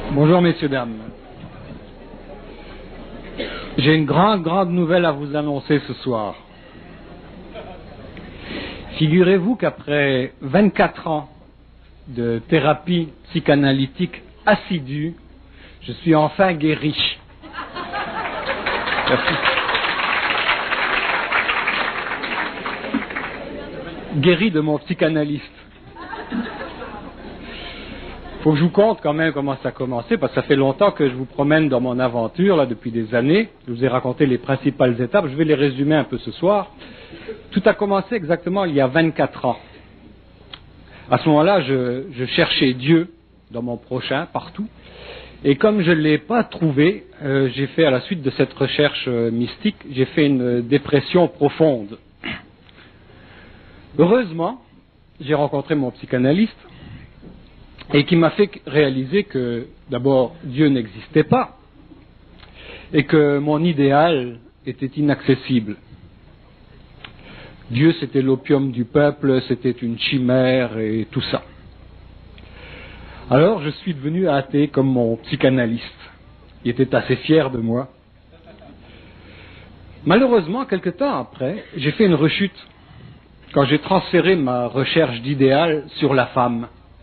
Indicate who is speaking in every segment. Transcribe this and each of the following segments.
Speaker 1: Bonjour messieurs, dames. J'ai une grande nouvelle à vous annoncer ce soir. Figurez-vous qu'après 24 ans de thérapie psychanalytique assidue, je suis enfin guéri. Merci. Guéri de mon psychanalyste. Faut que je vous conte quand même comment ça a commencé, parce que ça fait longtemps que je vous promène dans mon aventure, là, depuis des années. Je vous ai raconté les principales étapes, je vais les résumer un peu ce soir. Tout a commencé exactement il y a 24 ans. À ce moment-là, je cherchais Dieu dans mon prochain, partout. Et comme je ne l'ai pas trouvé, j'ai fait, à la suite de cette recherche mystique, j'ai fait une dépression profonde. Heureusement, j'ai rencontré mon psychanalyste, et qui m'a fait réaliser que, d'abord, Dieu n'existait pas, et que mon idéal était inaccessible. Dieu, c'était l'opium du peuple, c'était une chimère, et tout ça. Alors, je suis devenu athée comme mon psychanalyste. Il était assez fier de moi. Malheureusement, quelque temps après, j'ai fait une rechute, quand j'ai transféré ma recherche d'idéal sur la femme.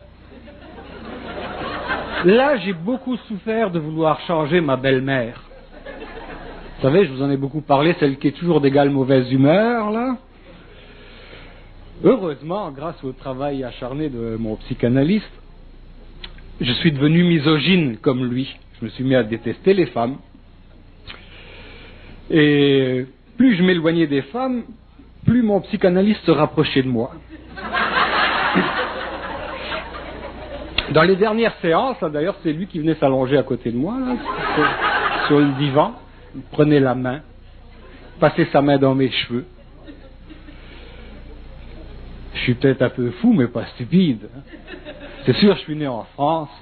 Speaker 1: Là, j'ai beaucoup souffert de vouloir changer ma belle-mère. Vous savez, je vous en ai beaucoup parlé, celle qui est toujours d'égale mauvaise humeur, là. Heureusement, grâce au travail acharné de mon psychanalyste, je suis devenu misogyne comme lui. Je me suis mis à détester les femmes. Et plus je m'éloignais des femmes, plus mon psychanalyste se rapprochait de moi. Dans les dernières séances, d'ailleurs, c'est lui qui venait s'allonger à côté de moi, là, sur le divan. Il prenait la main, passait sa main dans mes cheveux. Je suis peut-être un peu fou, mais pas stupide. C'est sûr, je suis né en France.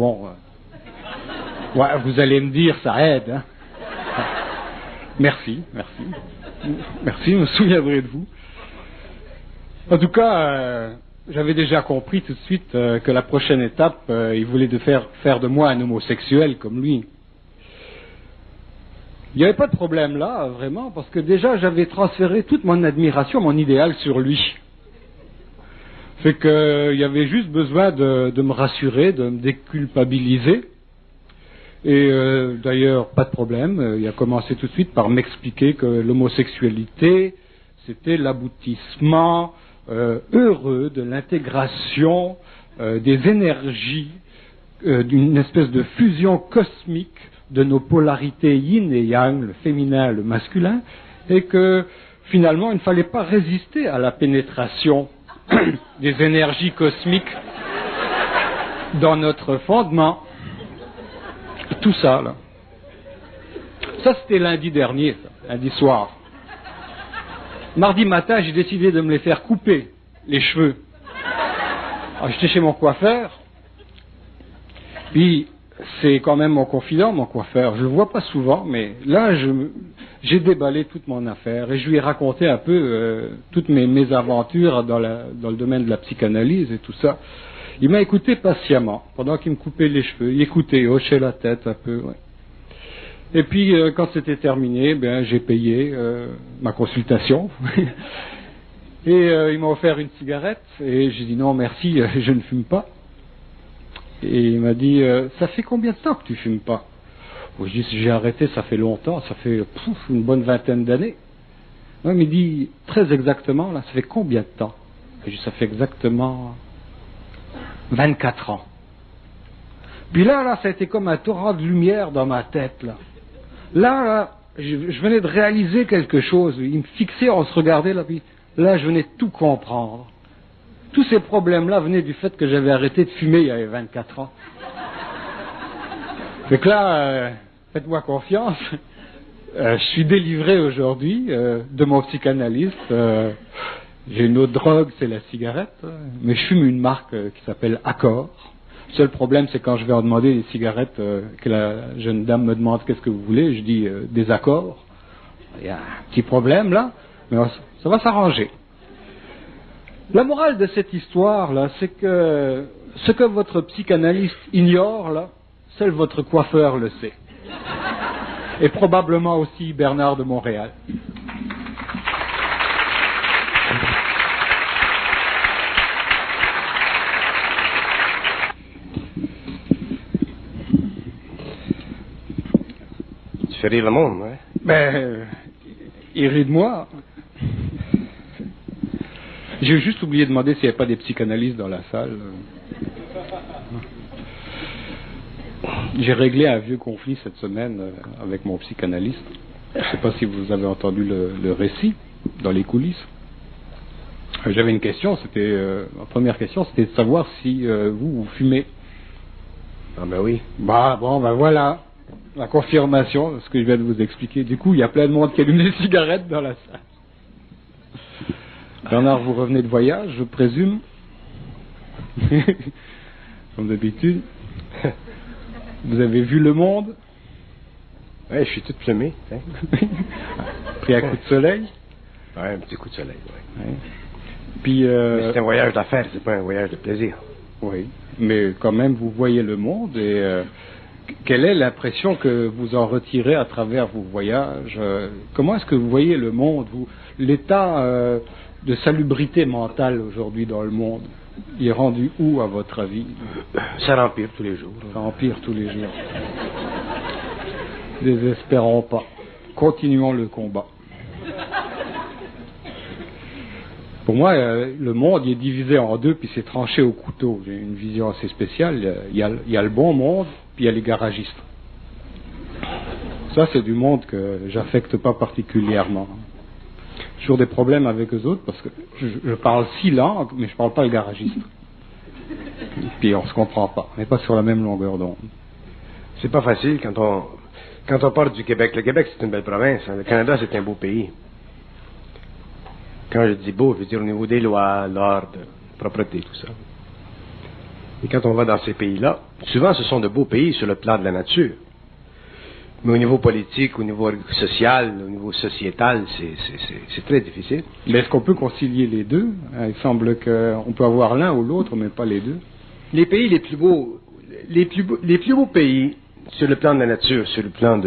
Speaker 1: Ouais, vous allez me dire, ça aide. Hein. Merci. Merci, je me souviendrai de vous. En tout cas... j'avais déjà compris tout de suite que la prochaine étape, il voulait faire de moi un homosexuel comme lui. Il n'y avait pas de problème là, vraiment, parce que déjà j'avais transféré toute mon admiration, mon idéal sur lui. Fait qu'il y avait juste besoin de me rassurer, de me déculpabiliser. Et d'ailleurs, pas de problème, il a commencé tout de suite par m'expliquer que l'homosexualité, c'était l'aboutissement heureux de l'intégration des énergies, d'une espèce de fusion cosmique de nos polarités yin et yang, le féminin et le masculin, et que finalement il ne fallait pas résister à la pénétration des énergies cosmiques dans notre fondement. Tout ça, là. Ça, c'était lundi dernier, lundi soir. Mardi matin, j'ai décidé de me les faire couper, les cheveux. Alors, j'étais chez mon coiffeur, puis c'est quand même mon confident, mon coiffeur. Je le vois pas souvent, mais là, j'ai déballé toute mon affaire et je lui ai raconté un peu toutes mes aventures dans le domaine de la psychanalyse et tout ça. Il m'a écouté patiemment, pendant qu'il me coupait les cheveux. Il écoutait, il hochait la tête un peu, ouais. Et puis, quand c'était terminé, j'ai payé ma consultation. Et il m'a offert une cigarette. Et j'ai dit non, merci, je ne fume pas. Et il m'a dit, ça fait combien de temps que tu fumes pas? Je dis, j'ai arrêté, ça fait longtemps, ça fait une bonne vingtaine d'années. Il me dit, très exactement, là, ça fait combien de temps? Et je dis, ça fait exactement 24 ans. Puis là, ça a été comme un torrent de lumière dans ma tête, là. Là, je venais de réaliser quelque chose. Il me fixait, on se regardait là, puis là, je venais de tout comprendre. Tous ces problèmes-là venaient du fait que j'avais arrêté de fumer il y avait 24 ans. Fait que là, faites-moi confiance. Je suis délivré aujourd'hui de mon psychanalyste. J'ai une autre drogue, c'est la cigarette. Mais je fume une marque qui s'appelle Accord. Le seul problème, c'est quand je vais en demander des cigarettes, que la jeune dame me demande qu'est-ce que vous voulez, je dis des accords. Il y a un petit problème là, mais ça va s'arranger. La morale de cette histoire là, c'est que ce que votre psychanalyste ignore là, Seul votre coiffeur le sait. Et probablement aussi Bernard de Montréal.
Speaker 2: Tu fais rire le monde, ouais?
Speaker 1: Ben, il rit de moi. J'ai juste oublié de demander s'il n'y avait pas des psychanalystes dans la salle. J'ai réglé un vieux conflit cette semaine avec mon psychanalyste. Je ne sais pas si vous avez entendu le récit dans les coulisses. J'avais une question, ma première question, c'était de savoir si vous fumez.
Speaker 2: Ah ben oui.
Speaker 1: Ben voilà, la confirmation de ce que je viens de vous expliquer. Du coup, il y a plein de monde qui allume des cigarettes dans la salle. Bernard, vous revenez de voyage, je présume. Comme d'habitude. Vous avez vu le monde?
Speaker 2: Ouais, je suis tout plumé. Hein?
Speaker 1: Pris un coup de soleil?
Speaker 2: Ouais, un petit coup de soleil, ouais.
Speaker 1: Ouais. Puis,
Speaker 2: mais c'est un voyage d'affaires, c'est pas un voyage de plaisir.
Speaker 1: Oui, mais quand même, vous voyez le monde et quelle est l'impression que vous en retirez à travers vos voyages? Comment est-ce que vous voyez le monde? L'état de salubrité mentale aujourd'hui dans le monde, il est rendu où à votre avis?
Speaker 2: Ça empire tous les jours.
Speaker 1: Ça empire tous les jours. Désespérons pas. Continuons le combat. Pour moi, le monde il est divisé en deux, puis c'est tranché au couteau. J'ai une vision assez spéciale. Il y a le bon monde, puis il y a les garagistes. Ça, c'est du monde que j'affecte pas particulièrement. J'ai toujours des problèmes avec eux autres, parce que je parle 6 langues, mais je parle pas le garagiste. Puis on se comprend pas. On n'est pas sur la même longueur d'onde.
Speaker 2: C'est pas facile quand on part du Québec. Le Québec, c'est une belle province. Le Canada, c'est un beau pays. Quand je dis beau, je veux dire au niveau des lois, l'ordre, propreté, tout ça. Et quand on va dans ces pays-là, souvent ce sont de beaux pays sur le plan de la nature. Mais au niveau politique, au niveau social, au niveau sociétal, c'est très difficile.
Speaker 1: Mais est-ce qu'on peut concilier les deux? Il semble qu'on peut avoir l'un ou l'autre, mais pas les deux.
Speaker 2: Les pays les plus beaux pays sur le plan de la nature, sur le plan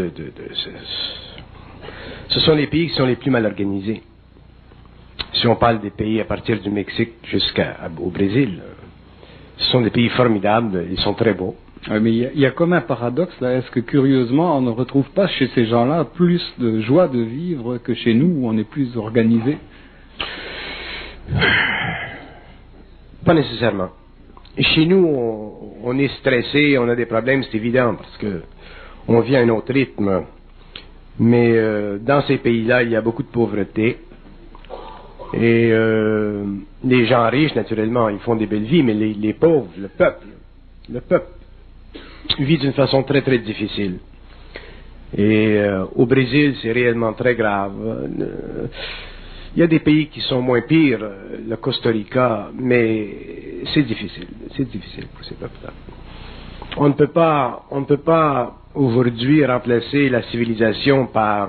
Speaker 2: ce sont les pays qui sont les plus mal organisés. Si on parle des pays à partir du Mexique jusqu'au Brésil, ce sont des pays formidables, ils sont très beaux.
Speaker 1: Oui, mais il y a comme un paradoxe là. Est-ce que curieusement, on ne retrouve pas chez ces gens-là plus de joie de vivre que chez nous, où on est plus organisé?
Speaker 2: Pas nécessairement. Chez nous, on est stressé, on a des problèmes, c'est évident, parce que on vit à un autre rythme. Mais dans ces pays-là, il y a beaucoup de pauvreté. Et les gens riches, naturellement, ils font des belles vies, mais les pauvres, le peuple vit d'une façon très très difficile. Et au Brésil, c'est réellement très grave. Il y a des pays qui sont moins pires, le Costa Rica, mais c'est difficile pour ces peuples-là. On ne peut pas aujourd'hui remplacer la civilisation par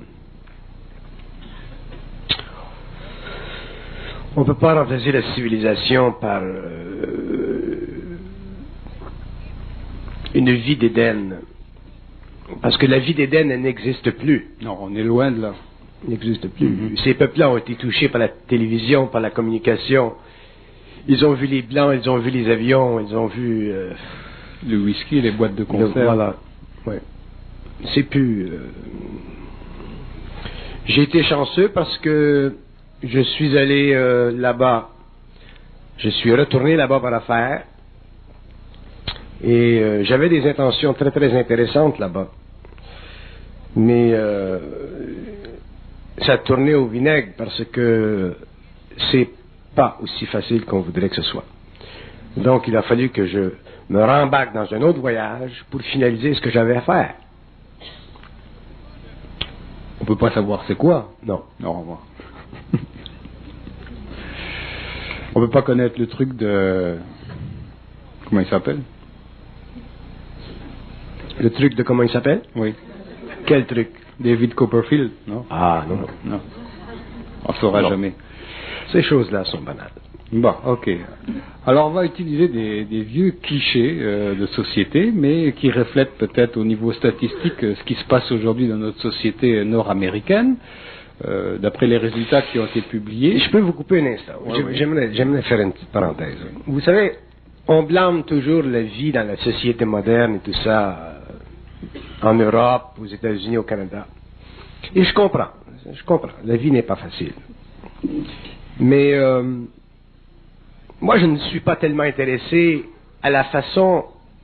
Speaker 2: on ne peut pas remplacer la civilisation par une vie d'Éden. Parce que la vie d'Éden, elle n'existe plus.
Speaker 1: Non, on est loin de là.
Speaker 2: Elle n'existe plus. Ces peuples-là ont été touchés par la télévision, par la communication. Ils ont vu les Blancs, ils ont vu les avions, ils ont vu...
Speaker 1: le whisky, les boîtes de conserve.
Speaker 2: Voilà. Ouais. C'est plus... J'ai été chanceux parce que je suis allé là-bas. Je suis retourné là-bas par affaire. Et j'avais des intentions très très intéressantes là-bas. Mais ça a tourné au vinaigre parce que c'est pas aussi facile qu'on voudrait que ce soit. Donc il a fallu que je me rembarque dans un autre voyage pour finaliser ce que j'avais à faire.
Speaker 1: On peut pas savoir c'est quoi.
Speaker 2: Non.
Speaker 1: Non, au revoir. On peut pas connaître le truc de... Comment il s'appelle?
Speaker 2: Le truc de comment il s'appelle?
Speaker 1: Oui.
Speaker 2: Quel truc?
Speaker 1: David Copperfield, non?
Speaker 2: Ah, non.
Speaker 1: Non. On saura jamais.
Speaker 2: Ces choses-là sont banales.
Speaker 1: Bon, ok. Alors on va utiliser des vieux clichés de société, mais qui reflètent peut-être au niveau statistique ce qui se passe aujourd'hui dans notre société nord-américaine, d'après les résultats qui ont été publiés.
Speaker 2: Je peux vous couper un instant. J'aimerais faire une petite parenthèse. Vous savez, on blâme toujours la vie dans la société moderne et tout ça, en Europe, aux États-Unis, au Canada. Et je comprends. La vie n'est pas facile. Mais moi, je ne suis pas tellement intéressé à la façon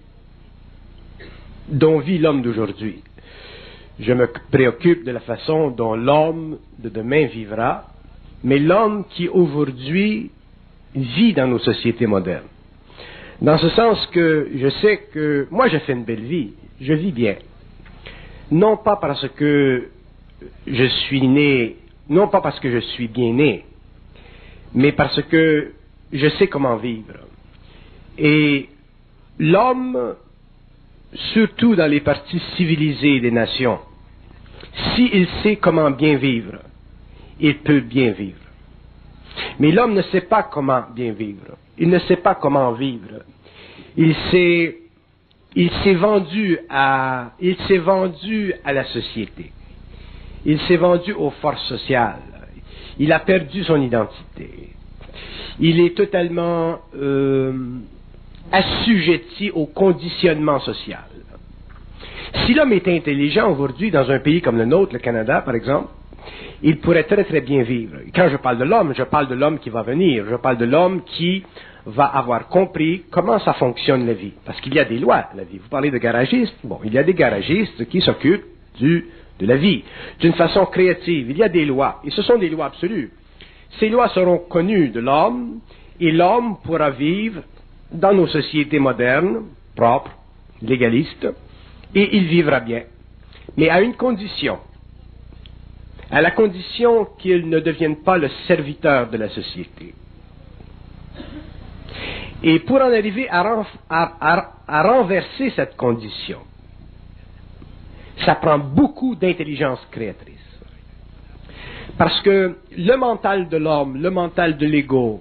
Speaker 2: dont vit l'homme d'aujourd'hui. Je me préoccupe de la façon dont l'homme de demain vivra, mais l'homme qui aujourd'hui vit dans nos sociétés modernes. Dans ce sens que je sais que moi, j'ai fait une belle vie, je vis bien. Non pas parce que je suis né, non pas parce que je suis bien né, mais parce que je sais comment vivre. Et l'homme, surtout dans les parties civilisées des nations, s'il sait comment bien vivre, il peut bien vivre. Mais l'homme ne sait pas comment bien vivre. Il ne sait pas comment vivre. Il s'est vendu à la société. Il s'est vendu aux forces sociales. Il a perdu son identité. Il est totalement assujetti au conditionnement social. Si l'homme est intelligent aujourd'hui dans un pays comme le nôtre, le Canada par exemple, il pourrait très très bien vivre. Quand je parle de l'homme qui va venir. Je parle de l'homme qui va avoir compris comment ça fonctionne la vie. Parce qu'il y a des lois, la vie. Vous parlez de garagistes. Bon, il y a des garagistes qui s'occupent de la vie d'une façon créative. Il y a des lois. Et ce sont des lois absolues. Ces lois seront connues de l'homme et l'homme pourra vivre dans nos sociétés modernes, propres, légalistes, et il vivra bien. Mais à une condition. À la condition qu'il ne devienne pas le serviteur de la société. Et pour en arriver à renverser cette condition, ça prend beaucoup d'intelligence créatrice. Parce que le mental de l'homme, le mental de l'ego,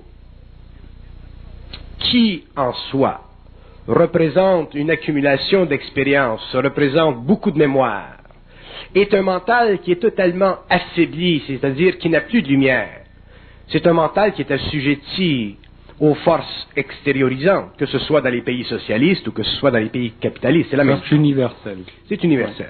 Speaker 2: qui en soi représente une accumulation d'expériences, représente beaucoup de mémoire, est un mental qui est totalement affaibli, c'est-à-dire qui n'a plus de lumière. C'est un mental qui est assujetti aux forces extériorisantes, que ce soit dans les pays socialistes ou que ce soit dans les pays capitalistes. C'est la même chose.
Speaker 1: C'est universel.
Speaker 2: C'est universel.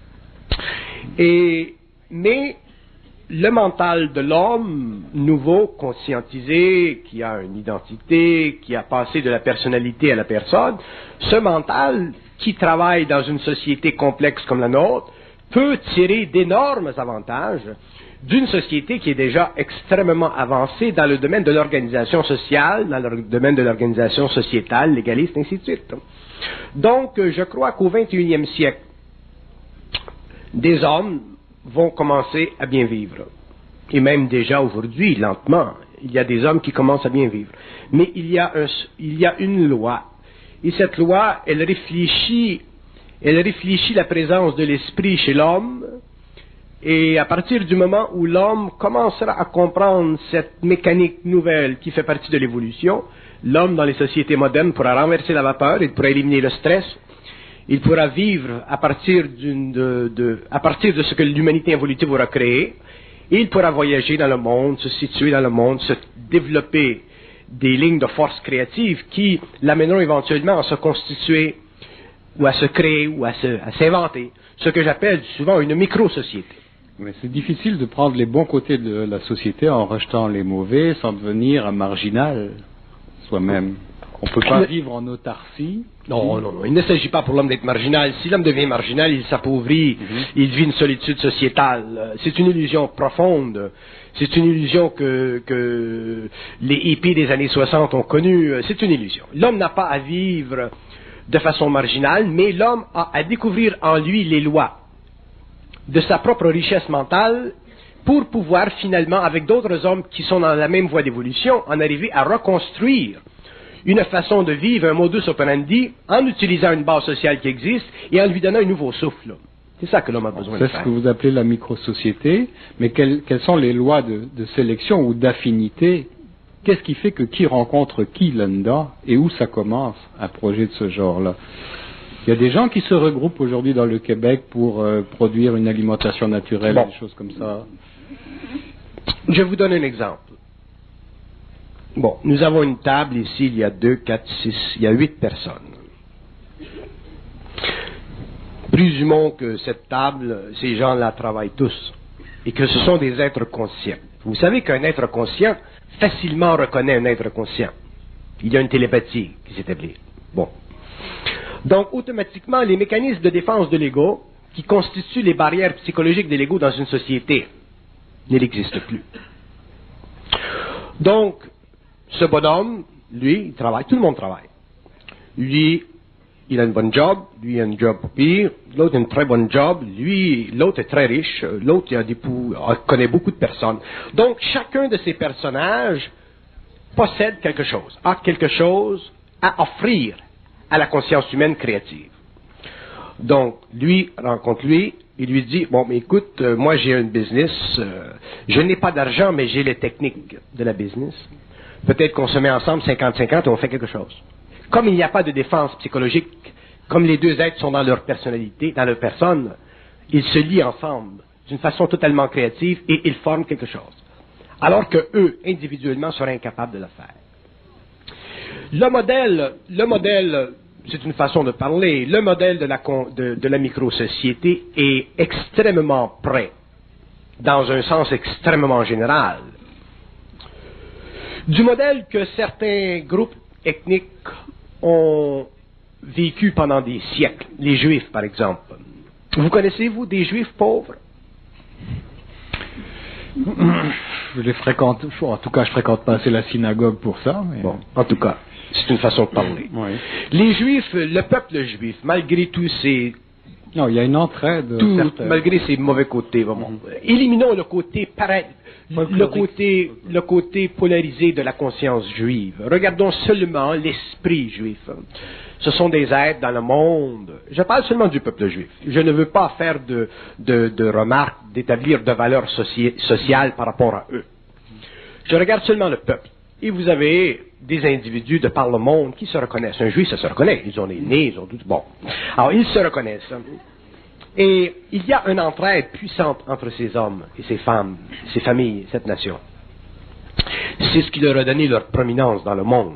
Speaker 2: Mais le mental de l'homme nouveau, conscientisé, qui a une identité, qui a passé de la personnalité à la personne, ce mental qui travaille dans une société complexe comme la nôtre, peut tirer d'énormes avantages d'une société qui est déjà extrêmement avancée dans le domaine de l'organisation sociale, dans le domaine de l'organisation sociétale, légaliste, ainsi de suite. Donc, je crois qu'au XXIe siècle, des hommes vont commencer à bien vivre. Et même déjà aujourd'hui, lentement, il y a des hommes qui commencent à bien vivre. Mais il y a une loi. Et cette loi, elle réfléchit la présence de l'esprit chez l'homme. Et à partir du moment où l'homme commencera à comprendre cette mécanique nouvelle qui fait partie de l'évolution, l'homme dans les sociétés modernes pourra renverser la vapeur, il pourra éliminer le stress, il pourra vivre à partir de ce que l'humanité évolutive aura créé, et il pourra voyager dans le monde, se situer dans le monde, se développer des lignes de force créative qui l'amèneront éventuellement à se constituer ou à se créer ou à s'inventer, ce que j'appelle souvent une micro-société.
Speaker 1: Mais c'est difficile de prendre les bons côtés de la société en rejetant les mauvais sans devenir un marginal soi-même. On ne peut pas vivre en autarcie.
Speaker 2: Non. Il ne s'agit pas pour l'homme d'être marginal. Si l'homme devient marginal, il s'appauvrit, il vit une solitude sociétale. C'est une illusion profonde. C'est une illusion que les hippies des années 60 ont connue. C'est une illusion. L'homme n'a pas à vivre de façon marginale, mais l'homme a à découvrir en lui les lois de sa propre richesse mentale pour pouvoir finalement, avec d'autres hommes qui sont dans la même voie d'évolution, en arriver à reconstruire une façon de vivre, un modus operandi, en utilisant une base sociale qui existe et en lui donnant un nouveau souffle. C'est ça que l'homme a besoin de faire.
Speaker 1: C'est ce que vous appelez la micro-société, mais quelles sont les lois de sélection ou d'affinité qu'est-ce qui fait que qui rencontre qui là-dedans et où ça commence un projet de ce genre-là? Il y a des gens qui se regroupent aujourd'hui dans le Québec pour produire une alimentation naturelle, des choses comme ça.
Speaker 2: Je vous donne un exemple. Bon, nous avons une table ici, il y a 2, 4, 6, il y a 8 personnes. Présumons que cette table, ces gens-là travaillent tous et que ce sont des êtres conscients. Vous savez qu'un être conscient facilement reconnaît un être conscient. Il y a une télépathie qui s'établit. Bon. Donc, automatiquement, les mécanismes de défense de l'ego, qui constituent les barrières psychologiques de l'ego dans une société, n'existent plus. Donc, ce bonhomme, lui, il travaille, tout le monde travaille. Lui, il a une bonne job, lui, il a une job pire, l'autre a une très bonne job, lui, l'autre est très riche, l'autre, il connaît beaucoup de personnes. Donc, chacun de ces personnages possède quelque chose, a quelque chose à offrir à la conscience humaine créative. Donc, lui rencontre lui, il lui dit, bon, mais écoute, moi j'ai un business, je n'ai pas d'argent, mais j'ai les techniques de la business. Peut-être qu'on se met ensemble 50-50 et on fait quelque chose. Comme il n'y a pas de défense psychologique, comme les deux êtres sont dans leur personnalité, dans leur personne, ils se lient ensemble d'une façon totalement créative et ils forment quelque chose. Alors que eux, individuellement, seraient incapables de le faire. Le modèle, c'est une façon de parler, le modèle de la micro-société est extrêmement près, dans un sens extrêmement général, du modèle que certains groupes ethniques ont vécu pendant des siècles, les Juifs par exemple. Vous connaissez-vous des Juifs pauvres?
Speaker 1: Je les fréquente, en tout cas je fréquente pas assez la synagogue pour ça. Mais...
Speaker 2: Bon, en tout cas, c'est une façon de parler.
Speaker 1: Oui.
Speaker 2: Les Juifs, le peuple juif, malgré tous ses...
Speaker 1: Non, il y a une entraide.
Speaker 2: Malgré ses mauvais côtés, vraiment. Éliminons le côté pareil, le côté polarisé de la conscience juive. Regardons seulement l'esprit juif. Ce sont des êtres dans le monde. Je parle seulement du peuple juif. Je ne veux pas faire de remarques, d'établir de valeurs sociales par rapport à eux. Je regarde seulement le peuple. Et vous avez des individus de par le monde qui se reconnaissent. Un juif, ça se reconnaît. Ils ont les nez, ils ont tout. Bon. Alors, ils se reconnaissent. Et il y a une entraide puissante entre ces hommes et ces femmes, ces familles, cette nation. C'est ce qui leur a donné leur prominence dans le monde.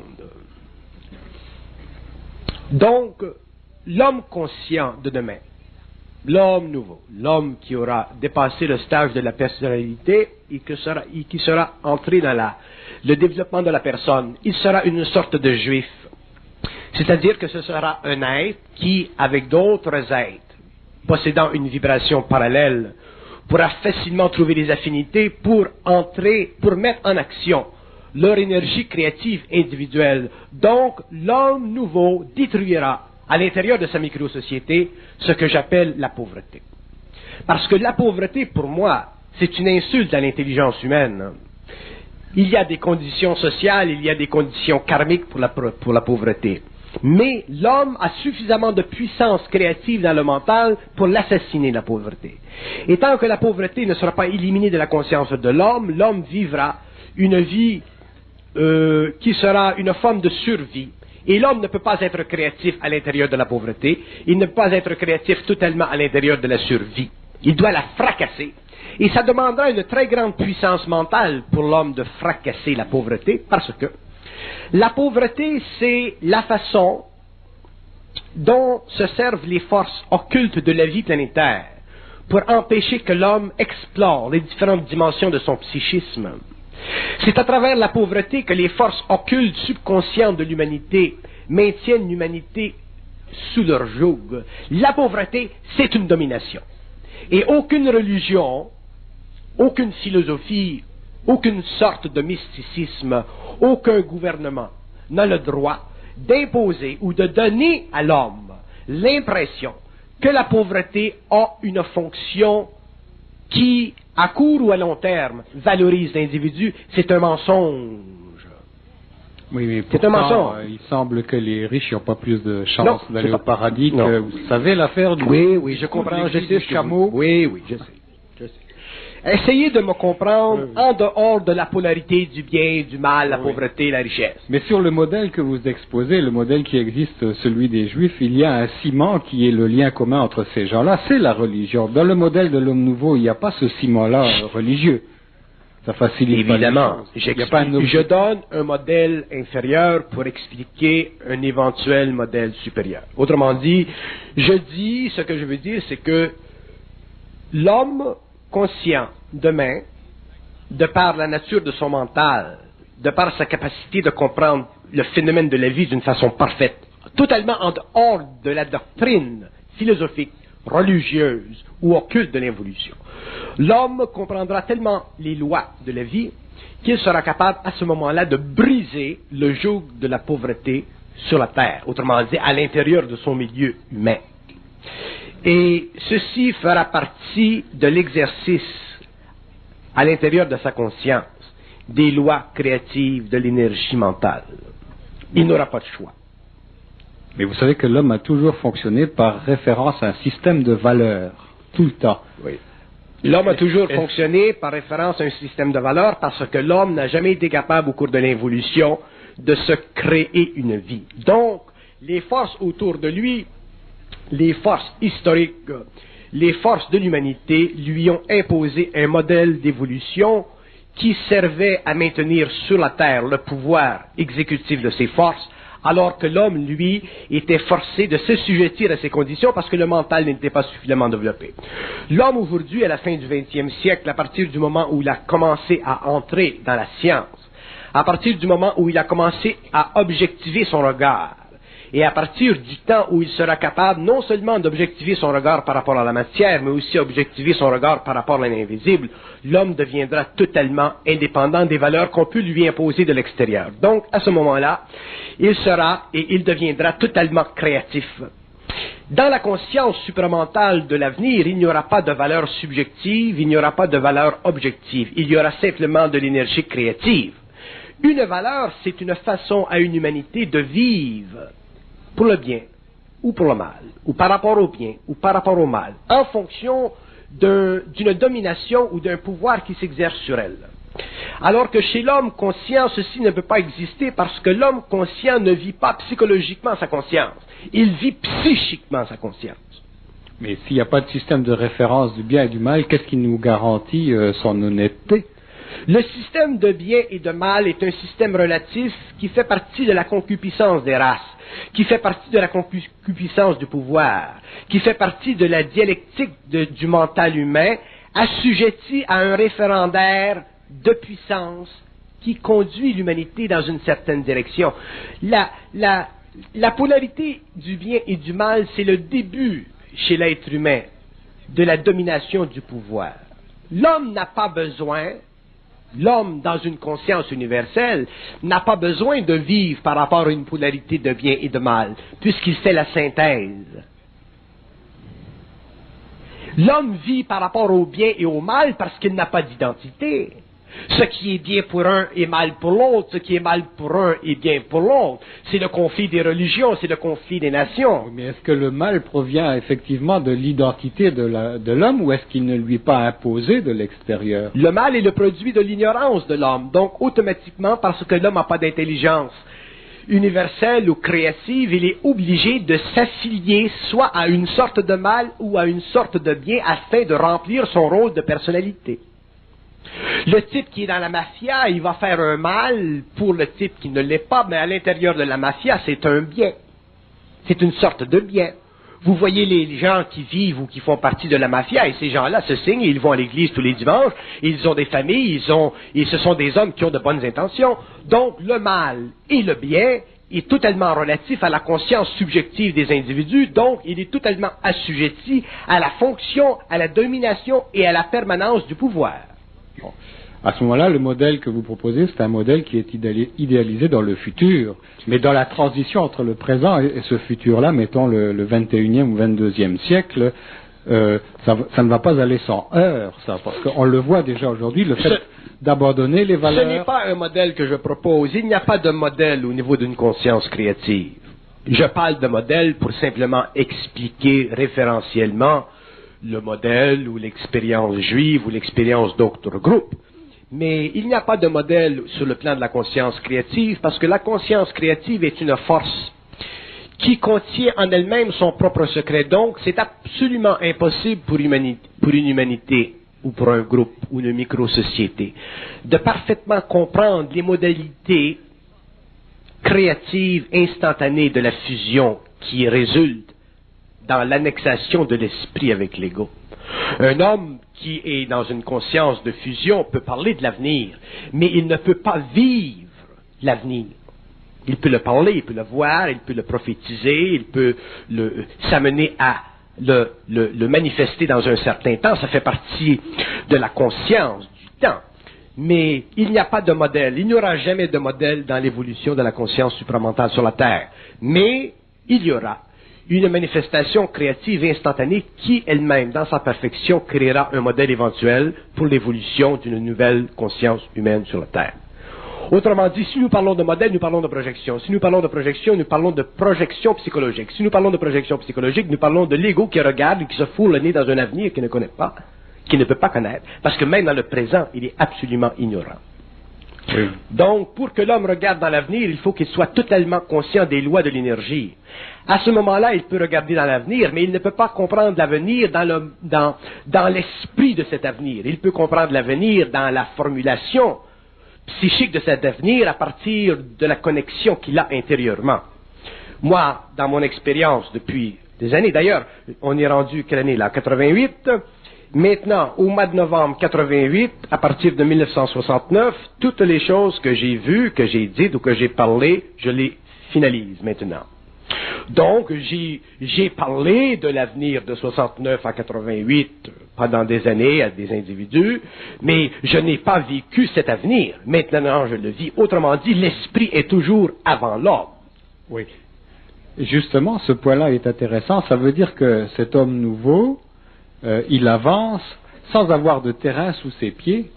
Speaker 2: Donc, l'homme conscient de demain, l'homme nouveau, l'homme qui aura dépassé le stage de la personnalité et qui sera entré dans le développement de la personne, il sera une sorte de juif. C'est-à-dire que ce sera un être qui, avec d'autres êtres, possédant une vibration parallèle, pourra facilement trouver des affinités pour mettre en action leur énergie créative individuelle. Donc, l'homme nouveau détruira à l'intérieur de sa micro-société ce que j'appelle la pauvreté. Parce que la pauvreté, pour moi, c'est une insulte à l'intelligence humaine. Il y a des conditions sociales, il y a des conditions karmiques pour la pauvreté. Mais l'homme a suffisamment de puissance créative dans le mental pour l'assassiner, la pauvreté. Et tant que la pauvreté ne sera pas éliminée de la conscience de l'homme, l'homme vivra une vie qui sera une forme de survie. Et l'homme ne peut pas être créatif à l'intérieur de la pauvreté, il ne peut pas être créatif totalement à l'intérieur de la survie. Il doit la fracasser. Et ça demandera une très grande puissance mentale pour l'homme de fracasser la pauvreté, parce que la pauvreté, c'est la façon dont se servent les forces occultes de la vie planétaire pour empêcher que l'homme explore les différentes dimensions de son psychisme. C'est à travers la pauvreté que les forces occultes subconscientes de l'humanité maintiennent l'humanité sous leur joug. La pauvreté, c'est une domination. Et aucune religion, aucune philosophie, aucune sorte de mysticisme, aucun gouvernement n'a le droit d'imposer ou de donner à l'homme l'impression que la pauvreté a une fonction qui, à court ou à long terme, valorise l'individu. C'est un mensonge.
Speaker 1: Oui, mais
Speaker 2: c'est un mensonge.
Speaker 1: Il semble que les riches n'ont pas plus de chance d'aller au paradis que, vous savez, l'affaire du...
Speaker 2: Oui, je comprends.
Speaker 1: Je sais, chameau.
Speaker 2: Oui, je sais. Essayez de me comprendre en dehors de la polarité du bien et du mal, la pauvreté, la richesse.
Speaker 1: Mais sur le modèle que vous exposez, le modèle qui existe, celui des Juifs, il y a un ciment qui est le lien commun entre ces gens-là, c'est la religion. Dans le modèle de l'homme nouveau, il n'y a pas ce ciment-là religieux. Ça facilite
Speaker 2: évidemment.
Speaker 1: pas
Speaker 2: Je donne un modèle inférieur pour expliquer un éventuel modèle supérieur. Autrement dit, ce que je veux dire, c'est que l'homme conscient demain, de par la nature de son mental, de par sa capacité de comprendre le phénomène de la vie d'une façon parfaite, totalement en dehors de la doctrine philosophique, religieuse ou occulte de l'évolution. L'homme comprendra tellement les lois de la vie qu'il sera capable à ce moment-là de briser le joug de la pauvreté sur la terre, autrement dit à l'intérieur de son milieu humain. Et ceci fera partie de l'exercice à l'intérieur de sa conscience des lois créatives de l'énergie mentale. Il n'aura pas de choix.
Speaker 1: Mais vous savez que l'homme a toujours fonctionné par référence à un système de valeurs, tout le temps.
Speaker 2: Oui. L'homme a toujours fonctionné par référence à un système de valeurs parce que l'homme n'a jamais été capable au cours de l'évolution de se créer une vie. Donc, les forces autour de lui, les forces historiques, les forces de l'humanité lui ont imposé un modèle d'évolution qui servait à maintenir sur la terre le pouvoir exécutif de ses forces, alors que l'homme, lui, était forcé de s'assujettir à ces conditions parce que le mental n'était pas suffisamment développé. L'homme aujourd'hui, à la fin du XXe siècle, à partir du moment où il a commencé à entrer dans la science, à partir du moment où il a commencé à objectiver son regard, et à partir du temps où il sera capable non seulement d'objectiver son regard par rapport à la matière, mais aussi objectiver son regard par rapport à l'invisible, l'homme deviendra totalement indépendant des valeurs qu'on peut lui imposer de l'extérieur. Donc, à ce moment-là, il sera et il deviendra totalement créatif. Dans la conscience supramentale de l'avenir, il n'y aura pas de valeur subjective, il n'y aura pas de valeur objective, il y aura simplement de l'énergie créative. Une valeur, c'est une façon à une humanité de vivre pour le bien ou pour le mal, ou par rapport au bien ou par rapport au mal, en fonction d'une domination ou d'un pouvoir qui s'exerce sur elle. Alors que chez l'homme conscient, ceci ne peut pas exister parce que l'homme conscient ne vit pas psychologiquement sa conscience, il vit psychiquement sa conscience.
Speaker 1: Mais s'il n'y a pas de système de référence du bien et du mal, qu'est-ce qui nous garantit son honnêteté?
Speaker 2: Le système de bien et de mal est un système relatif qui fait partie de la concupiscence des races, qui fait partie de la concupiscence du pouvoir, qui fait partie de la dialectique du mental humain, assujetti à un référendaire de puissance qui conduit l'humanité dans une certaine direction. La polarité du bien et du mal, c'est le début chez l'être humain de la domination du pouvoir. L'homme n'a pas besoin, l'homme dans une conscience universelle, n'a pas besoin de vivre par rapport à une polarité de bien et de mal, puisqu'il fait la synthèse. L'homme vit par rapport au bien et au mal parce qu'il n'a pas d'identité. Ce qui est bien pour un est mal pour l'autre, ce qui est mal pour un est bien pour l'autre. C'est le conflit des religions, c'est le conflit des nations.
Speaker 1: Mais est-ce que le mal provient effectivement de l'identité de l'homme ou est-ce qu'il ne lui est pas imposé de l'extérieur?
Speaker 2: Le mal est le produit de l'ignorance de l'homme, donc automatiquement parce que l'homme n'a pas d'intelligence universelle ou créative, il est obligé de s'affilier soit à une sorte de mal ou à une sorte de bien afin de remplir son rôle de personnalité. Le type qui est dans la mafia, il va faire un mal pour le type qui ne l'est pas, mais à l'intérieur de la mafia, c'est un bien. C'est une sorte de bien. Vous voyez les gens qui vivent ou qui font partie de la mafia, et ces gens-là se signent, ils vont à l'église tous les dimanches, ils ont des familles, et ce sont des hommes qui ont de bonnes intentions. Donc, le mal et le bien est totalement relatif à la conscience subjective des individus, donc il est totalement assujetti à la fonction, à la domination et à la permanence du pouvoir.
Speaker 1: Bon. À ce moment-là, le modèle que vous proposez, c'est un modèle qui est idéalisé dans le futur. Mais dans la transition entre le présent et ce futur-là, mettons le 21e ou 22e siècle, ça ne va pas aller sans heurts, ça, parce qu'on le voit déjà aujourd'hui, le fait d'abandonner les valeurs...
Speaker 2: Ce n'est pas un modèle que je propose. Il n'y a pas de modèle au niveau d'une conscience créative. Je parle de modèle pour simplement expliquer référentiellement le modèle ou l'expérience juive ou l'expérience d'autres groupes. Mais il n'y a pas de modèle sur le plan de la conscience créative parce que la conscience créative est une force qui contient en elle-même son propre secret. Donc, c'est absolument impossible pour une humanité ou pour un groupe ou une micro-société de parfaitement comprendre les modalités créatives instantanées de la fusion qui résulte dans l'annexation de l'esprit avec l'ego. Un homme qui est dans une conscience de fusion peut parler de l'avenir, mais il ne peut pas vivre l'avenir. Il peut le parler, il peut le voir, il peut le prophétiser, il peut s'amener à le manifester dans un certain temps. Ça fait partie de la conscience du temps. Mais il n'y a pas de modèle. Il n'y aura jamais de modèle dans l'évolution de la conscience supramentale sur la Terre. Mais il y aura une manifestation créative instantanée qui, elle-même, dans sa perfection, créera un modèle éventuel pour l'évolution d'une nouvelle conscience humaine sur la Terre. Autrement dit, si nous parlons de modèle, nous parlons de projection. Si nous parlons de projection, nous parlons de projection psychologique. Si nous parlons de projection psychologique, nous parlons de l'ego qui regarde et qui se fourre le nez dans un avenir qu'il ne connaît pas, qu'il ne peut pas connaître. Parce que même dans le présent, il est absolument ignorant. Oui. Donc, pour que l'homme regarde dans l'avenir, il faut qu'il soit totalement conscient des lois de l'énergie. À ce moment-là, il peut regarder dans l'avenir, mais il ne peut pas comprendre l'avenir dans l'esprit de cet avenir. Il peut comprendre l'avenir dans la formulation psychique de cet avenir à partir de la connexion qu'il a intérieurement. Moi, dans mon expérience depuis des années, d'ailleurs, on est rendu quelle année là, 88. Maintenant, au mois de novembre 88, à partir de 1969, toutes les choses que j'ai vues, que j'ai dites ou que j'ai parlé, je les finalise maintenant. Donc, j'ai parlé de l'avenir de 69 à 88 pendant des années à des individus, mais je n'ai pas vécu cet avenir. Maintenant, je le vis. Autrement dit, l'esprit est toujours avant l'homme.
Speaker 1: Oui. Justement, ce point-là est intéressant. Ça veut dire que cet homme nouveau, il avance sans avoir de terrain sous ses pieds.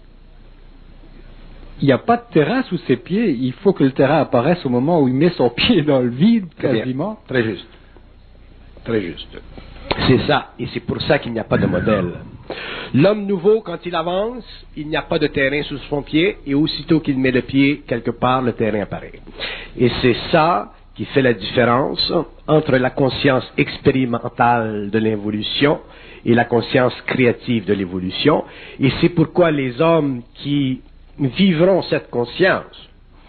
Speaker 1: Il n'y a pas de terrain sous ses pieds. Il faut que le terrain apparaisse au moment où il met son pied dans le vide, quasiment.
Speaker 2: Très juste. Très juste. C'est ça. Et c'est pour ça qu'il n'y a pas de modèle. L'homme nouveau, quand il avance, il n'y a pas de terrain sous son pied. Et aussitôt qu'il met le pied quelque part, le terrain apparaît. Et c'est ça qui fait la différence entre la conscience expérimentale de l'évolution et la conscience créative de l'évolution. Et c'est pourquoi les hommes qui vivront cette conscience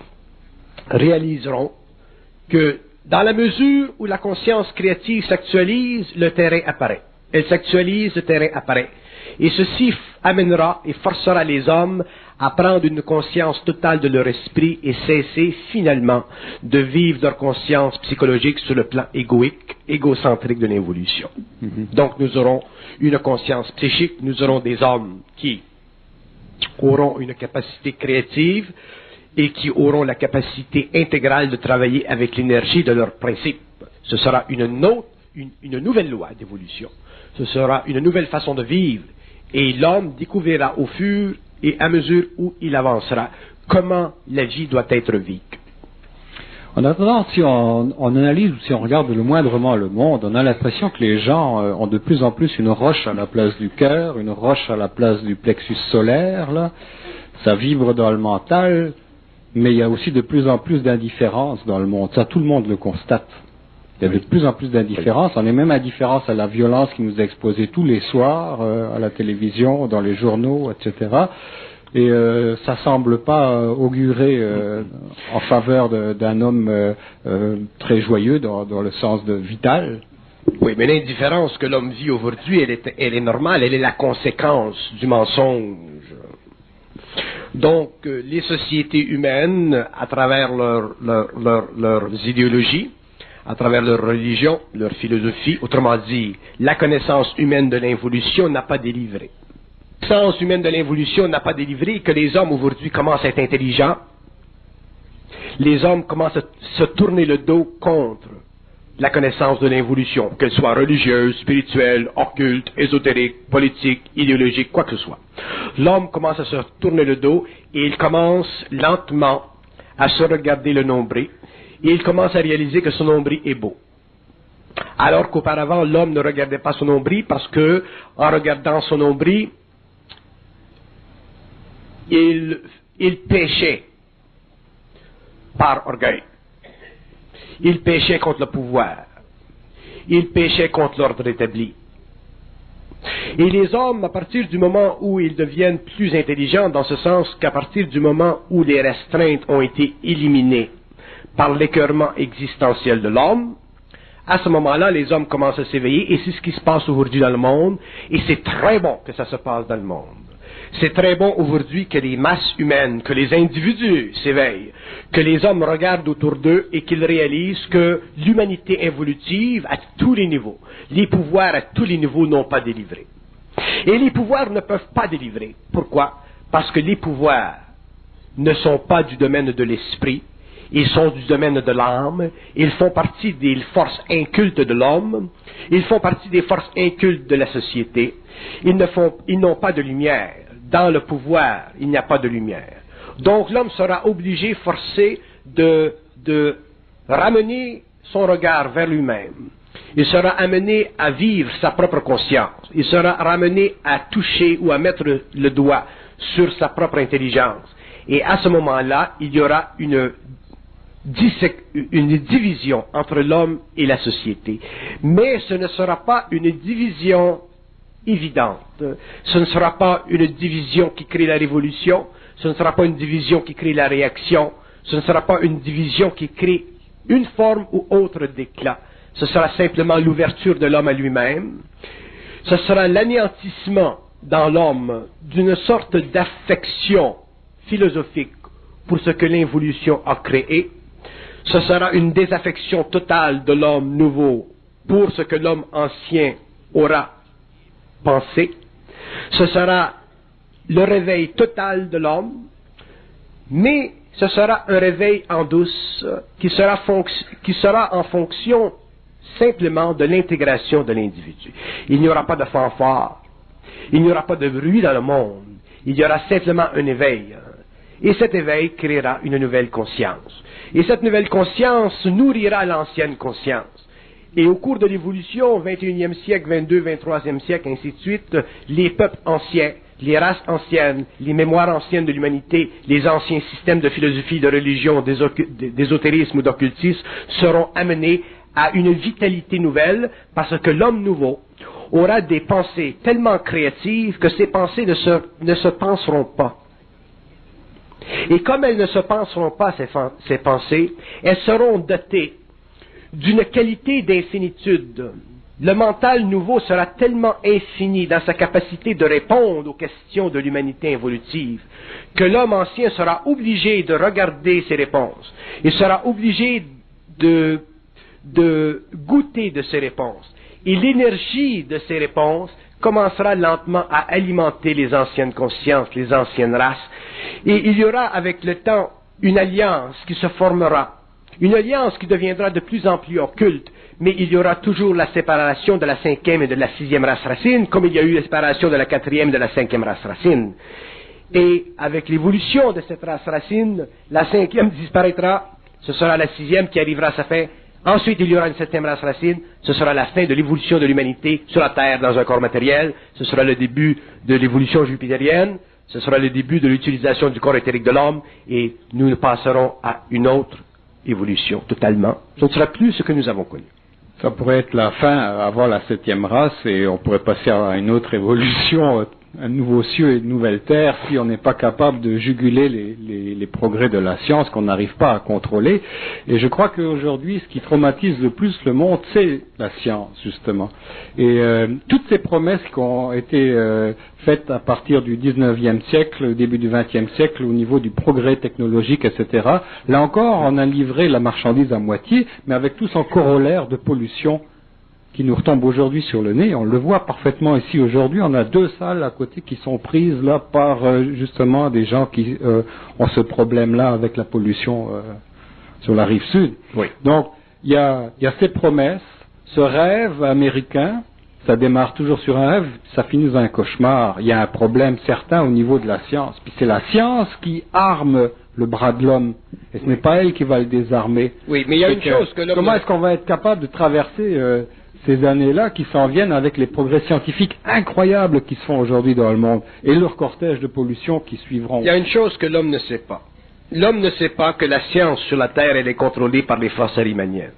Speaker 2: réaliseront que dans la mesure où la conscience créative s'actualise, le terrain apparaît. Elle s'actualise, le terrain apparaît. Et ceci amènera et forcera les hommes à prendre une conscience totale de leur esprit et cesser finalement de vivre leur conscience psychologique sur le plan égoïque, égocentrique de l'évolution. Donc nous aurons une conscience psychique, nous aurons des hommes qui auront une capacité créative et qui auront la capacité intégrale de travailler avec l'énergie de leurs principes. Ce sera une nouvelle loi d'évolution. Ce sera une nouvelle façon de vivre. Et l'homme découvrira au fur et à mesure où il avancera comment la vie doit être vécue.
Speaker 1: En attendant, si on analyse ou si on regarde le moindrement le monde, on a l'impression que les gens ont de plus en plus une roche à la place du cœur, une roche à la place du plexus solaire, là. Ça vibre dans le mental, mais il y a aussi de plus en plus d'indifférence dans le monde. Ça, tout le monde le constate. Il y a de plus en plus d'indifférence. On est même indifférence à la violence qui nous est exposée tous les soirs, à la télévision, dans les journaux, etc. Et ça semble pas augurer en faveur d'un homme très joyeux dans le sens de vital.
Speaker 2: Oui, mais l'indifférence que l'homme vit aujourd'hui, elle est normale, elle est la conséquence du mensonge. Donc, les sociétés humaines, à travers leurs idéologies, à travers leur religion, leur philosophie, autrement dit, la connaissance humaine de l'évolution n'a pas délivré. La connaissance humaine de l'évolution n'a pas délivré que les hommes aujourd'hui commencent à être intelligents. Les hommes commencent à se tourner le dos contre la connaissance de l'évolution, qu'elle soit religieuse, spirituelle, occulte, ésotérique, politique, idéologique, quoi que ce soit. L'homme commence à se tourner le dos et il commence lentement à se regarder le nombril et il commence à réaliser que son nombril est beau. Alors qu'auparavant, l'homme ne regardait pas son nombril parce que, en regardant son nombril, il péchait par orgueil. Il péchait contre le pouvoir. Il péchait contre l'ordre établi. Et les hommes, à partir du moment où ils deviennent plus intelligents, dans ce sens qu'à partir du moment où les restreintes ont été éliminées par l'écœurement existentiel de l'homme, à ce moment-là, les hommes commencent à s'éveiller, et c'est ce qui se passe aujourd'hui dans le monde, et c'est très bon que ça se passe dans le monde. C'est très bon aujourd'hui que les masses humaines, que les individus s'éveillent, que les hommes regardent autour d'eux et qu'ils réalisent que l'humanité évolutive à tous les niveaux, les pouvoirs à tous les niveaux n'ont pas délivré. Et les pouvoirs ne peuvent pas délivrer. Pourquoi? Parce que les pouvoirs ne sont pas du domaine de l'esprit, ils sont du domaine de l'âme, ils font partie des forces incultes de l'homme, ils font partie des forces incultes de la société, ils n'ont pas de lumière. Dans le pouvoir, il n'y a pas de lumière. Donc l'homme sera obligé, forcé de ramener son regard vers lui-même. Il sera amené à vivre sa propre conscience. Il sera ramené à toucher ou à mettre le doigt sur sa propre intelligence. Et à ce moment-là, il y aura une division entre l'homme et la société. Mais ce ne sera pas une division évidente. Ce ne sera pas une division qui crée la révolution, ce ne sera pas une division qui crée la réaction, ce ne sera pas une division qui crée une forme ou autre d'éclat. Ce sera simplement l'ouverture de l'homme à lui-même. Ce sera l'anéantissement dans l'homme d'une sorte d'affection philosophique pour ce que l'évolution a créé. Ce sera une désaffection totale de l'homme nouveau pour ce que l'homme ancien aura pensé. Ce sera le réveil total de l'homme, mais ce sera un réveil en douce qui sera en fonction simplement de l'intégration de l'individu. Il n'y aura pas de fanfare, il n'y aura pas de bruit dans le monde, il y aura simplement un éveil. Et cet éveil créera une nouvelle conscience. Et cette nouvelle conscience nourrira l'ancienne conscience. Et au cours de l'évolution, au 21e siècle, 22, 23e siècle, ainsi de suite, les peuples anciens, les races anciennes, les mémoires anciennes de l'humanité, les anciens systèmes de philosophie, de religion, d'ésotérisme ou d'occultisme seront amenés à une vitalité nouvelle parce que l'homme nouveau aura des pensées tellement créatives que ces pensées ne se penseront pas. Et comme elles ne se penseront pas, ces pensées, elles seront dotées d'une qualité d'infinitude. Le mental nouveau sera tellement infini dans sa capacité de répondre aux questions de l'humanité évolutive que l'homme ancien sera obligé de regarder ses réponses. Il sera obligé de goûter de ces réponses. Et l'énergie de ces réponses commencera lentement à alimenter les anciennes consciences, les anciennes races. Et il y aura avec le temps une alliance qui se formera. Une alliance qui deviendra de plus en plus occulte, mais il y aura toujours la séparation de la 5e et de la 6e race racine, comme il y a eu la séparation de la 4e et de la 5e race racine. Et avec l'évolution de cette race racine, la 5e disparaîtra, ce sera la 6e qui arrivera à sa fin. Ensuite, il y aura une 7e race racine, ce sera la fin de l'évolution de l'humanité sur la Terre dans un corps matériel, ce sera le début de l'évolution jupitérienne, ce sera le début de l'utilisation du corps éthérique de l'homme, et nous passerons à une autre évolution totalement. Ce ne sera plus ce que nous avons connu.
Speaker 1: Ça pourrait être la fin avant la 7e race et on pourrait passer à une autre évolution, un nouveau cieux et une nouvelle terre si on n'est pas capable de juguler les progrès de la science qu'on n'arrive pas à contrôler. Et je crois qu'aujourd'hui, ce qui traumatise le plus le monde, c'est la science, justement. Et toutes ces promesses qui ont été faites à partir du 19e siècle, début du 20e siècle, au niveau du progrès technologique, etc., là encore, on a livré la marchandise à moitié, mais avec tout son corollaire de pollution qui nous retombe aujourd'hui sur le nez. On le voit parfaitement ici aujourd'hui. On a 2 salles à côté qui sont prises là par justement des gens qui ont ce problème-là avec la pollution sur la rive sud.
Speaker 2: Oui.
Speaker 1: Donc, il y a ces promesses, ce rêve américain, ça démarre toujours sur un rêve, ça finit dans un cauchemar. Il y a un problème certain au niveau de la science. Puis c'est la science qui arme le bras de l'homme. Et ce n'est pas elle qui va le désarmer.
Speaker 2: Oui, mais il y a une chose que l'homme...
Speaker 1: Comment est-ce qu'on va être capable de traverser ces années-là qui s'en viennent avec les progrès scientifiques incroyables qui se font aujourd'hui dans le monde et leur cortège de pollution qui suivront.
Speaker 2: Il y a une chose que l'homme ne sait pas. L'homme ne sait pas que la science sur la Terre, elle est contrôlée par les forces arimaniennes.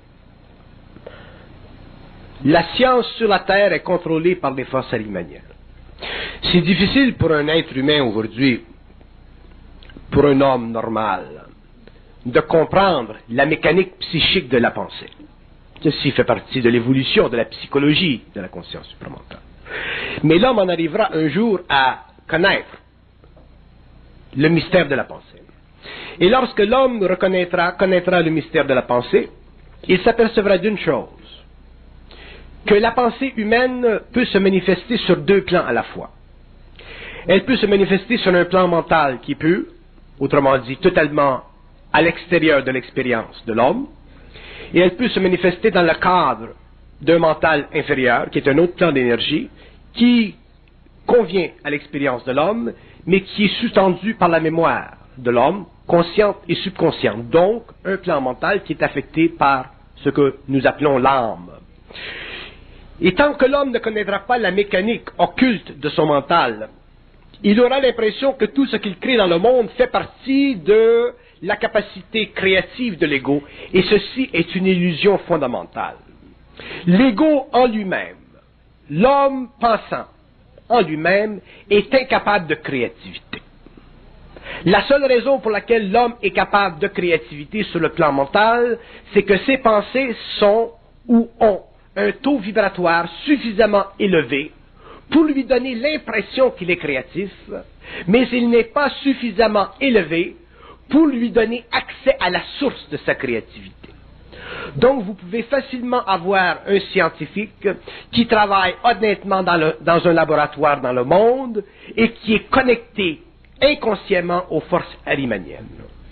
Speaker 2: La science sur la Terre est contrôlée par les forces arimaniennes. C'est difficile pour un être humain aujourd'hui, pour un homme normal, de comprendre la mécanique psychique de la pensée. Ceci fait partie de l'évolution de la psychologie de la conscience supramentale. Mais l'homme en arrivera un jour à connaître le mystère de la pensée. Et lorsque l'homme connaîtra le mystère de la pensée, il s'apercevra d'une chose, que la pensée humaine peut se manifester sur deux plans à la fois. Elle peut se manifester sur un plan mental qui peut, autrement dit, totalement à l'extérieur de l'expérience de l'homme, et elle peut se manifester dans le cadre d'un mental inférieur, qui est un autre plan d'énergie, qui convient à l'expérience de l'homme, mais qui est sous-tendu par la mémoire de l'homme, consciente et subconsciente. Donc, un plan mental qui est affecté par ce que nous appelons l'âme. Et tant que l'homme ne connaîtra pas la mécanique occulte de son mental, il aura l'impression que tout ce qu'il crée dans le monde fait partie de la capacité créative de l'ego, et ceci est une illusion fondamentale. L'ego en lui-même, l'homme pensant en lui-même, est incapable de créativité. La seule raison pour laquelle l'homme est capable de créativité sur le plan mental, c'est que ses pensées sont ou ont un taux vibratoire suffisamment élevé pour lui donner l'impression qu'il est créatif, mais il n'est pas suffisamment élevé pour lui donner accès à la source de sa créativité. Donc vous pouvez facilement avoir un scientifique qui travaille honnêtement dans un laboratoire dans le monde et qui est connecté inconsciemment aux forces arimaniennes.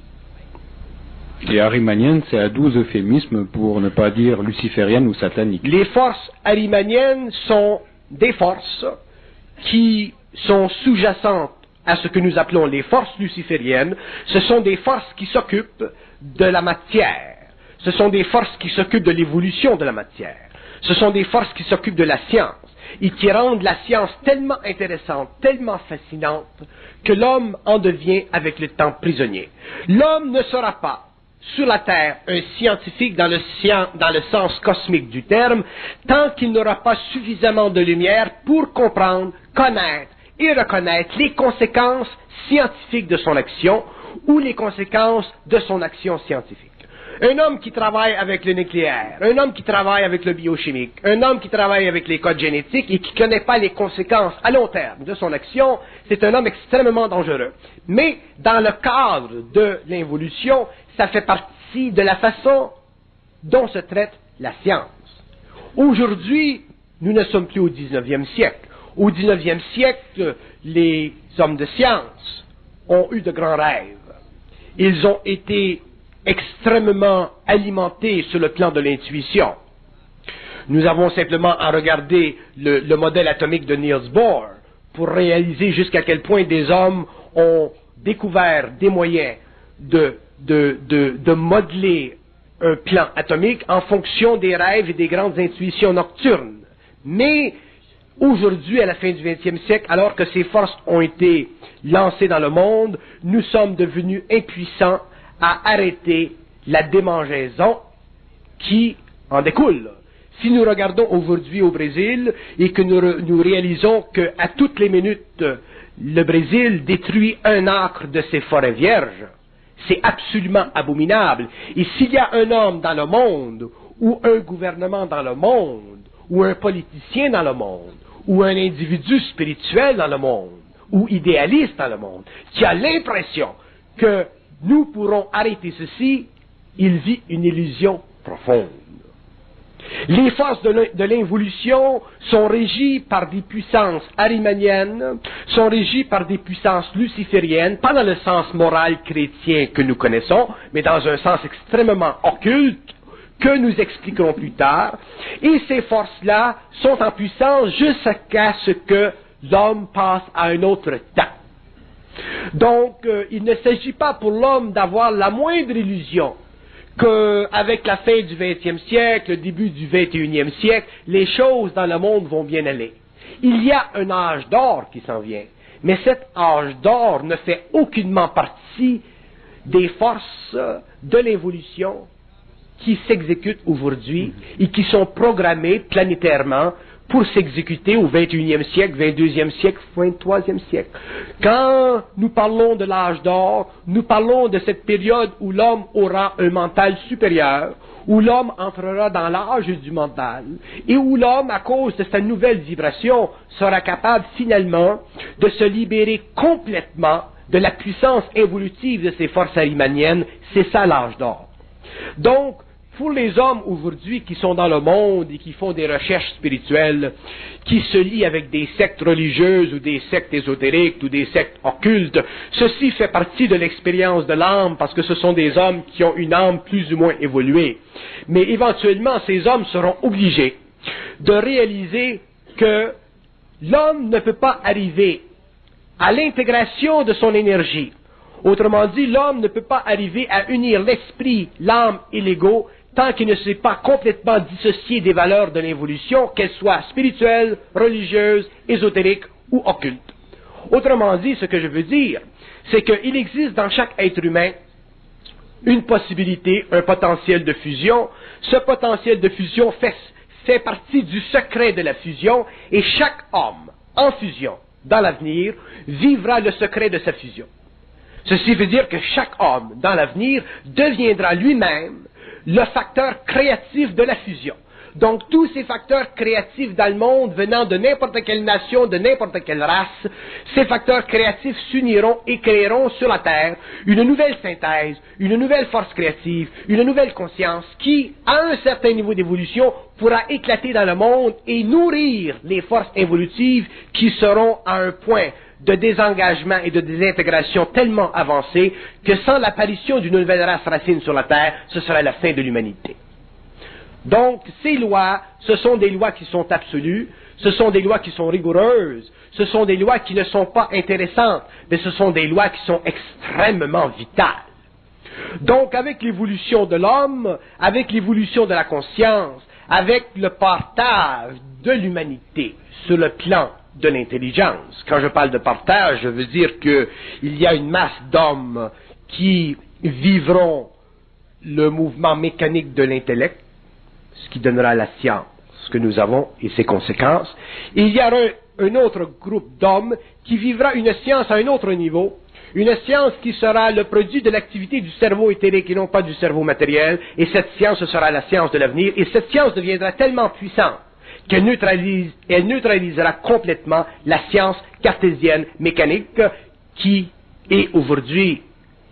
Speaker 1: Et arimanienne, c'est un doux euphémisme pour ne pas dire luciférienne ou satanique.
Speaker 2: Les forces arimaniennes sont des forces qui sont sous-jacentes à ce que nous appelons les forces lucifériennes. Ce sont des forces qui s'occupent de la matière. Ce sont des forces qui s'occupent de l'évolution de la matière. Ce sont des forces qui s'occupent de la science et qui rendent la science tellement intéressante, tellement fascinante, que l'homme en devient avec le temps prisonnier. L'homme ne sera pas sur la Terre un scientifique dans le sens cosmique du terme, tant qu'il n'aura pas suffisamment de lumière pour comprendre, connaître et reconnaître les conséquences scientifiques de son action ou les conséquences de son action scientifique. Un homme qui travaille avec le nucléaire, un homme qui travaille avec le biochimique, un homme qui travaille avec les codes génétiques et qui ne connaît pas les conséquences à long terme de son action, c'est un homme extrêmement dangereux. Mais dans le cadre de l'involution, ça fait partie de la façon dont se traite la science. Aujourd'hui, nous ne sommes plus au 19e siècle. Au 19e siècle, les hommes de science ont eu de grands rêves. Ils ont été extrêmement alimentés sur le plan de l'intuition. Nous avons simplement à regarder le modèle atomique de Niels Bohr pour réaliser jusqu'à quel point des hommes ont découvert des moyens de modeler un plan atomique en fonction des rêves et des grandes intuitions nocturnes. Mais aujourd'hui, à la fin du XXe siècle, alors que ces forces ont été lancées dans le monde, nous sommes devenus impuissants à arrêter la démangeaison qui en découle. Si nous regardons aujourd'hui au Brésil et que nous réalisons qu'à toutes les minutes, le Brésil détruit un acre de ses forêts vierges, c'est absolument abominable. Et s'il y a un homme dans le monde, ou un gouvernement dans le monde, ou un politicien dans le monde, ou un individu spirituel dans le monde, ou idéaliste dans le monde, qui a l'impression que nous pourrons arrêter ceci, il vit une illusion profonde. Les forces de l'involution sont régies par des puissances arimaniennes, sont régies par des puissances lucifériennes, pas dans le sens moral chrétien que nous connaissons, mais dans un sens extrêmement occulte, que nous expliquerons plus tard. Et ces forces-là sont en puissance jusqu'à ce que l'homme passe à un autre temps. Donc, il ne s'agit pas pour l'homme d'avoir la moindre illusion qu'avec la fin du 20e siècle, le début du 21e siècle, les choses dans le monde vont bien aller. Il y a un âge d'or qui s'en vient, mais cet âge d'or ne fait aucunement partie des forces de l'évolution qui s'exécutent aujourd'hui et qui sont programmées planétairement pour s'exécuter au 21e siècle, 22e siècle, 23e siècle. Quand nous parlons de l'âge d'or, nous parlons de cette période où l'homme aura un mental supérieur, où l'homme entrera dans l'âge du mental, et où l'homme, à cause de sa nouvelle vibration, sera capable finalement de se libérer complètement de la puissance évolutive de ses forces arimaniennes. C'est ça l'âge d'or. Donc, pour les hommes aujourd'hui qui sont dans le monde et qui font des recherches spirituelles, qui se lient avec des sectes religieuses ou des sectes ésotériques ou des sectes occultes, ceci fait partie de l'expérience de l'âme parce que ce sont des hommes qui ont une âme plus ou moins évoluée. Mais éventuellement, ces hommes seront obligés de réaliser que l'homme ne peut pas arriver à l'intégration de son énergie. Autrement dit, l'homme ne peut pas arriver à unir l'esprit, l'âme et l'ego tant qu'il ne s'est pas complètement dissocié des valeurs de l'évolution, qu'elles soient spirituelles, religieuses, ésotériques ou occultes. Autrement dit, ce que je veux dire, c'est qu'il existe dans chaque être humain une possibilité, un potentiel de fusion. Ce potentiel de fusion fait partie du secret de la fusion, et chaque homme en fusion, dans l'avenir, vivra le secret de sa fusion. Ceci veut dire que chaque homme, dans l'avenir, deviendra lui-même le facteur créatif de la fusion. Donc, tous ces facteurs créatifs dans le monde, venant de n'importe quelle nation, de n'importe quelle race, ces facteurs créatifs s'uniront et créeront sur la Terre une nouvelle synthèse, une nouvelle force créative, une nouvelle conscience qui, à un certain niveau d'évolution, pourra éclater dans le monde et nourrir les forces évolutives qui seront à un point de désengagement et de désintégration tellement avancé que sans l'apparition d'une nouvelle race racine sur la Terre, ce sera la fin de l'humanité. Donc, ces lois, ce sont des lois qui sont absolues, ce sont des lois qui sont rigoureuses, ce sont des lois qui ne sont pas intéressantes, mais ce sont des lois qui sont extrêmement vitales. Donc, avec l'évolution de l'homme, avec l'évolution de la conscience, avec le partage de l'humanité sur le plan de l'intelligence. Quand je parle de partage, je veux dire qu'il y a une masse d'hommes qui vivront le mouvement mécanique de l'intellect, ce qui donnera la science que nous avons et ses conséquences. Et il y aura un autre groupe d'hommes qui vivra une science à un autre niveau, une science qui sera le produit de l'activité du cerveau éthérique et non pas du cerveau matériel, et cette science, ce sera la science de l'avenir, et cette science deviendra tellement puissante qu'elle neutralisera complètement la science cartésienne mécanique qui est aujourd'hui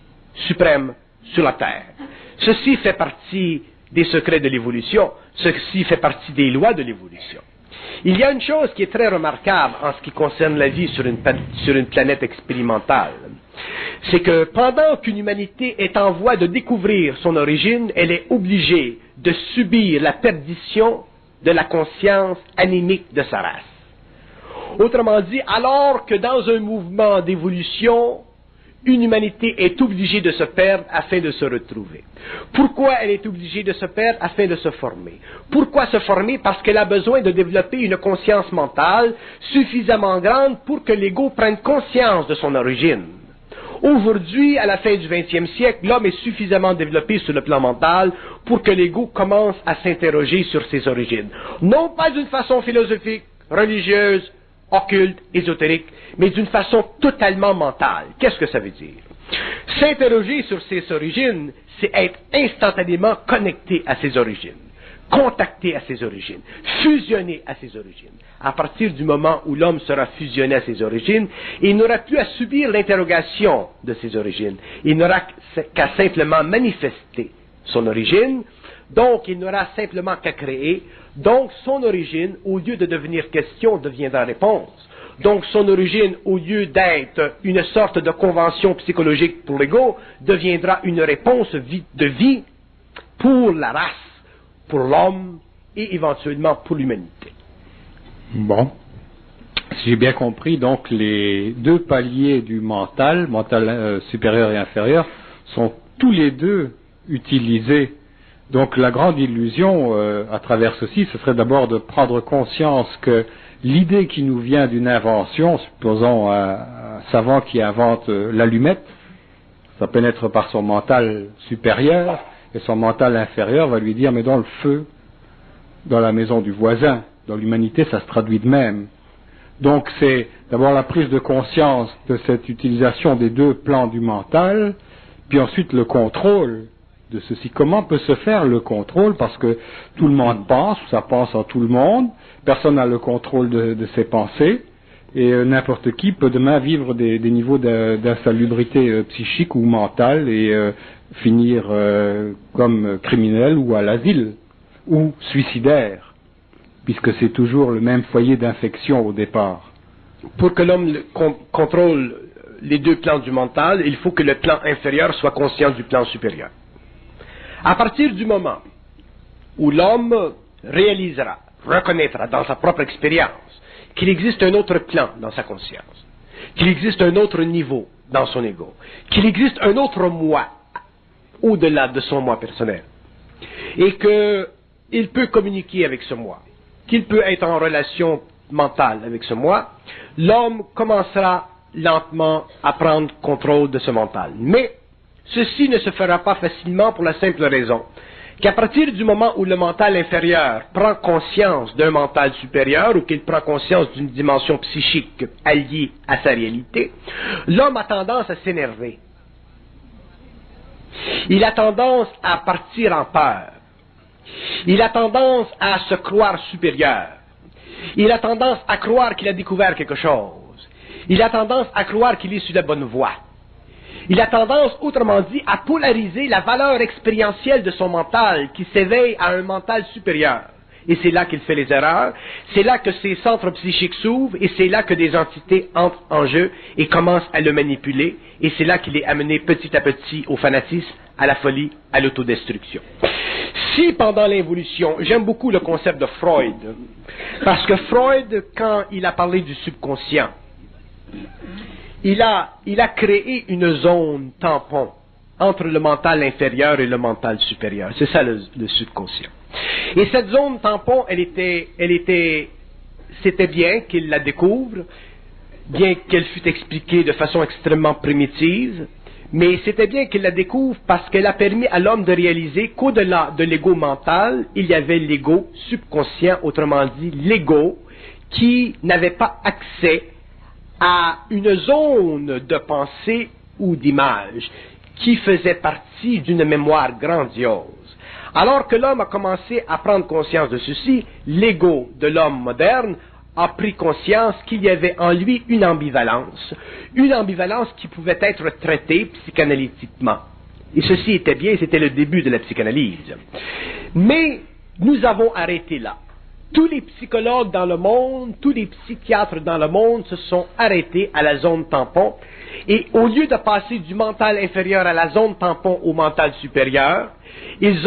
Speaker 2: suprême sur la Terre. Ceci fait partie des secrets de l'évolution, ceci fait partie des lois de l'évolution. Il y a une chose qui est très remarquable en ce qui concerne la vie sur une planète expérimentale. C'est que pendant qu'une humanité est en voie de découvrir son origine, elle est obligée de subir la perdition de la conscience animique de sa race. Autrement dit, alors que dans un mouvement d'évolution, une humanité est obligée de se perdre afin de se retrouver. Pourquoi elle est obligée de se perdre afin de se former? Pourquoi se former? Parce qu'elle a besoin de développer une conscience mentale suffisamment grande pour que l'ego prenne conscience de son origine. Aujourd'hui, à la fin du 20e siècle, l'homme est suffisamment développé sur le plan mental pour que l'ego commence à s'interroger sur ses origines. Non pas d'une façon philosophique, religieuse, occulte, ésotérique, mais d'une façon totalement mentale. Qu'est-ce que ça veut dire? S'interroger sur ses origines, c'est être instantanément connecté à ses origines, contacté à ses origines, fusionné à ses origines. À partir du moment où l'homme sera fusionné à ses origines, il n'aura plus à subir l'interrogation de ses origines. Il n'aura qu'à simplement manifester son origine, donc il n'aura simplement qu'à créer. Donc son origine, au lieu de devenir question, deviendra réponse. Donc son origine, au lieu d'être une sorte de convention psychologique pour l'ego, deviendra une réponse de vie pour la race, pour l'homme et éventuellement pour l'humanité.
Speaker 1: Bon. Si j'ai bien compris, donc les deux paliers du mental supérieur et inférieur, sont tous les deux utilisé. Donc la grande illusion à travers ceci, ce serait d'abord de prendre conscience que l'idée qui nous vient d'une invention, supposons un savant qui invente l'allumette, ça pénètre par son mental supérieur, et son mental inférieur va lui dire, mais dans le feu, dans la maison du voisin, dans l'humanité, ça se traduit de même. Donc c'est d'abord la prise de conscience de cette utilisation des deux plans du mental, puis ensuite le contrôle de ceci. Comment peut se faire le contrôle? Parce que tout le monde pense, ou ça pense en tout le monde, personne n'a le contrôle de ses pensées, et n'importe qui peut demain vivre des niveaux d'insalubrité psychique ou mentale et finir comme criminel ou à l'asile, ou suicidaire, puisque c'est toujours le même foyer d'infection au départ.
Speaker 2: Pour que l'homme contrôle les deux plans du mental, il faut que le plan inférieur soit conscient du plan supérieur. À partir du moment où l'homme réalisera, reconnaîtra dans sa propre expérience qu'il existe un autre plan dans sa conscience, qu'il existe un autre niveau dans son ego, qu'il existe un autre moi au-delà de son moi personnel, et qu'il peut communiquer avec ce moi, qu'il peut être en relation mentale avec ce moi, l'homme commencera lentement à prendre contrôle de ce mental. Mais ceci ne se fera pas facilement pour la simple raison qu'à partir du moment où le mental inférieur prend conscience d'un mental supérieur ou qu'il prend conscience d'une dimension psychique alliée à sa réalité, l'homme a tendance à s'énerver. Il a tendance à partir en peur. Il a tendance à se croire supérieur. Il a tendance à croire qu'il a découvert quelque chose. Il a tendance à croire qu'il est sur la bonne voie. Il a tendance, autrement dit, à polariser la valeur expérientielle de son mental qui s'éveille à un mental supérieur. Et c'est là qu'il fait les erreurs, c'est là que ses centres psychiques s'ouvrent, et c'est là que des entités entrent en jeu et commencent à le manipuler, et c'est là qu'il est amené petit à petit au fanatisme, à la folie, à l'autodestruction. Si pendant l'involution, j'aime beaucoup le concept de Freud, parce que Freud, quand il a parlé du subconscient, il a créé une zone tampon entre le mental inférieur et le mental supérieur. C'est ça le subconscient. Et cette zone tampon, c'était bien qu'il la découvre, bien qu'elle fût expliquée de façon extrêmement primitive, mais c'était bien qu'il la découvre parce qu'elle a permis à l'homme de réaliser qu'au-delà de l'ego mental, il y avait l'ego subconscient, autrement dit l'ego, qui n'avait pas accès à une zone de pensée ou d'image qui faisait partie d'une mémoire grandiose. Alors que l'homme a commencé à prendre conscience de ceci, l'ego de l'homme moderne a pris conscience qu'il y avait en lui une ambivalence qui pouvait être traitée psychanalytiquement. Et ceci était bien, c'était le début de la psychanalyse. Mais nous avons arrêté là. Tous les psychologues dans le monde, tous les psychiatres dans le monde se sont arrêtés à la zone tampon, et au lieu de passer du mental inférieur à la zone tampon au mental supérieur, ils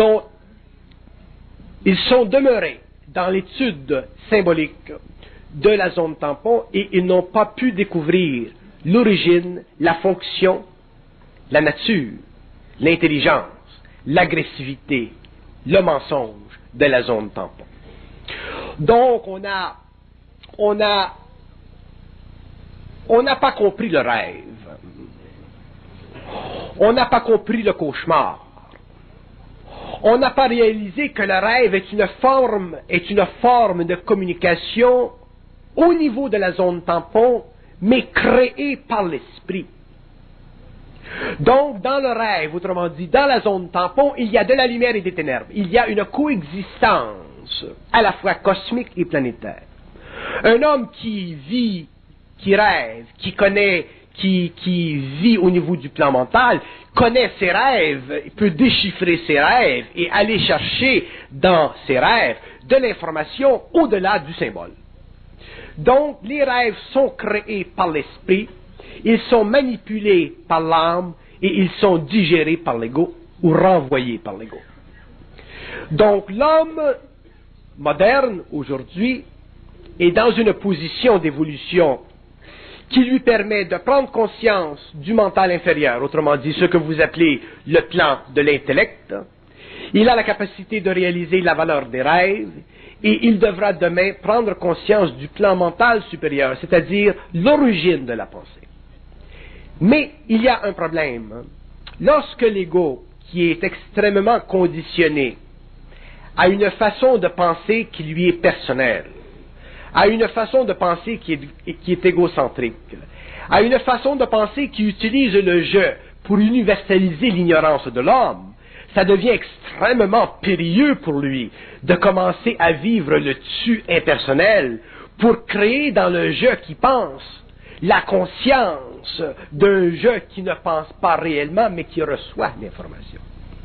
Speaker 2: sont demeurés dans l'étude symbolique de la zone tampon, et ils n'ont pas pu découvrir l'origine, la fonction, la nature, l'intelligence, l'agressivité, le mensonge de la zone tampon. Donc, on n'a pas compris le rêve. On n'a pas compris le cauchemar. On n'a pas réalisé que le rêve est une forme de communication au niveau de la zone tampon, mais créée par l'esprit. Donc, dans le rêve, autrement dit, dans la zone tampon, il y a de la lumière et des ténèbres. Il y a une coexistence à la fois cosmique et planétaire. Un homme qui vit, qui rêve, qui connaît, qui vit au niveau du plan mental, connaît ses rêves, peut déchiffrer ses rêves et aller chercher dans ses rêves de l'information au-delà du symbole. Donc, les rêves sont créés par l'esprit, ils sont manipulés par l'âme et ils sont digérés par l'ego ou renvoyés par l'ego. Donc, l'homme moderne, aujourd'hui, est dans une position d'évolution qui lui permet de prendre conscience du mental inférieur, autrement dit ce que vous appelez le plan de l'intellect. Il a la capacité de réaliser la valeur des rêves et il devra demain prendre conscience du plan mental supérieur, c'est-à-dire l'origine de la pensée. Mais il y a un problème. Lorsque l'ego, qui est extrêmement conditionné, a une façon de penser qui lui est personnelle, a une façon de penser qui est égocentrique, a une façon de penser qui utilise le je pour universaliser l'ignorance de l'homme, ça devient extrêmement périlleux pour lui de commencer à vivre le tu impersonnel pour créer dans le je qui pense la conscience d'un je qui ne pense pas réellement mais qui reçoit l'information.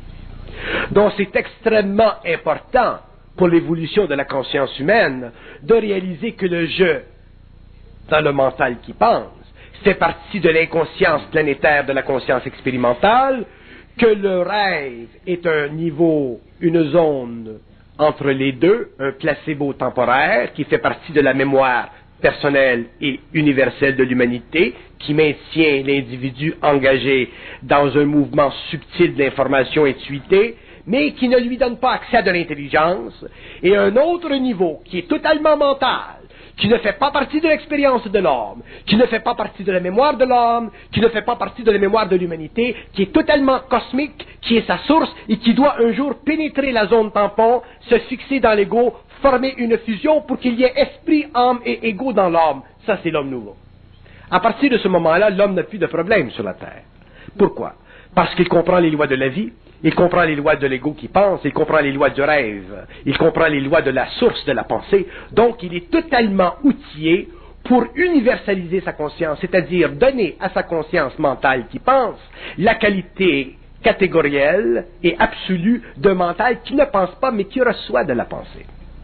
Speaker 2: Donc c'est extrêmement important pour l'évolution de la conscience humaine de réaliser que le je dans le mental qui pense fait partie de l'inconscience planétaire de la conscience expérimentale, que le rêve est un niveau, une zone entre les deux, un placebo temporaire qui fait partie de la mémoire personnelle et universelle de l'humanité, qui maintient l'individu engagé dans un mouvement subtil d'information intuitée, mais qui ne lui donne pas accès à de l'intelligence, et un autre niveau qui est totalement mental, qui ne fait pas partie de l'expérience de l'homme, qui ne fait pas partie de la mémoire de l'homme, qui ne fait pas partie de la mémoire de l'humanité, qui est totalement cosmique, qui est sa source, et qui doit un jour pénétrer la zone tampon, se fixer dans l'ego, former une fusion pour qu'il y ait esprit, âme et ego dans l'homme. Ça, c'est l'homme nouveau. À partir de ce moment-là, l'homme n'a plus de problème sur la Terre. Pourquoi? Parce qu'il comprend les lois de la vie, il comprend les lois de l'ego qui pense, il comprend les lois du rêve, il comprend les lois de la source de la pensée. Donc, il est totalement outillé pour universaliser sa conscience, c'est-à-dire donner à sa conscience mentale qui pense la qualité catégorielle et absolue d'un mental qui ne pense pas, mais qui reçoit de la pensée.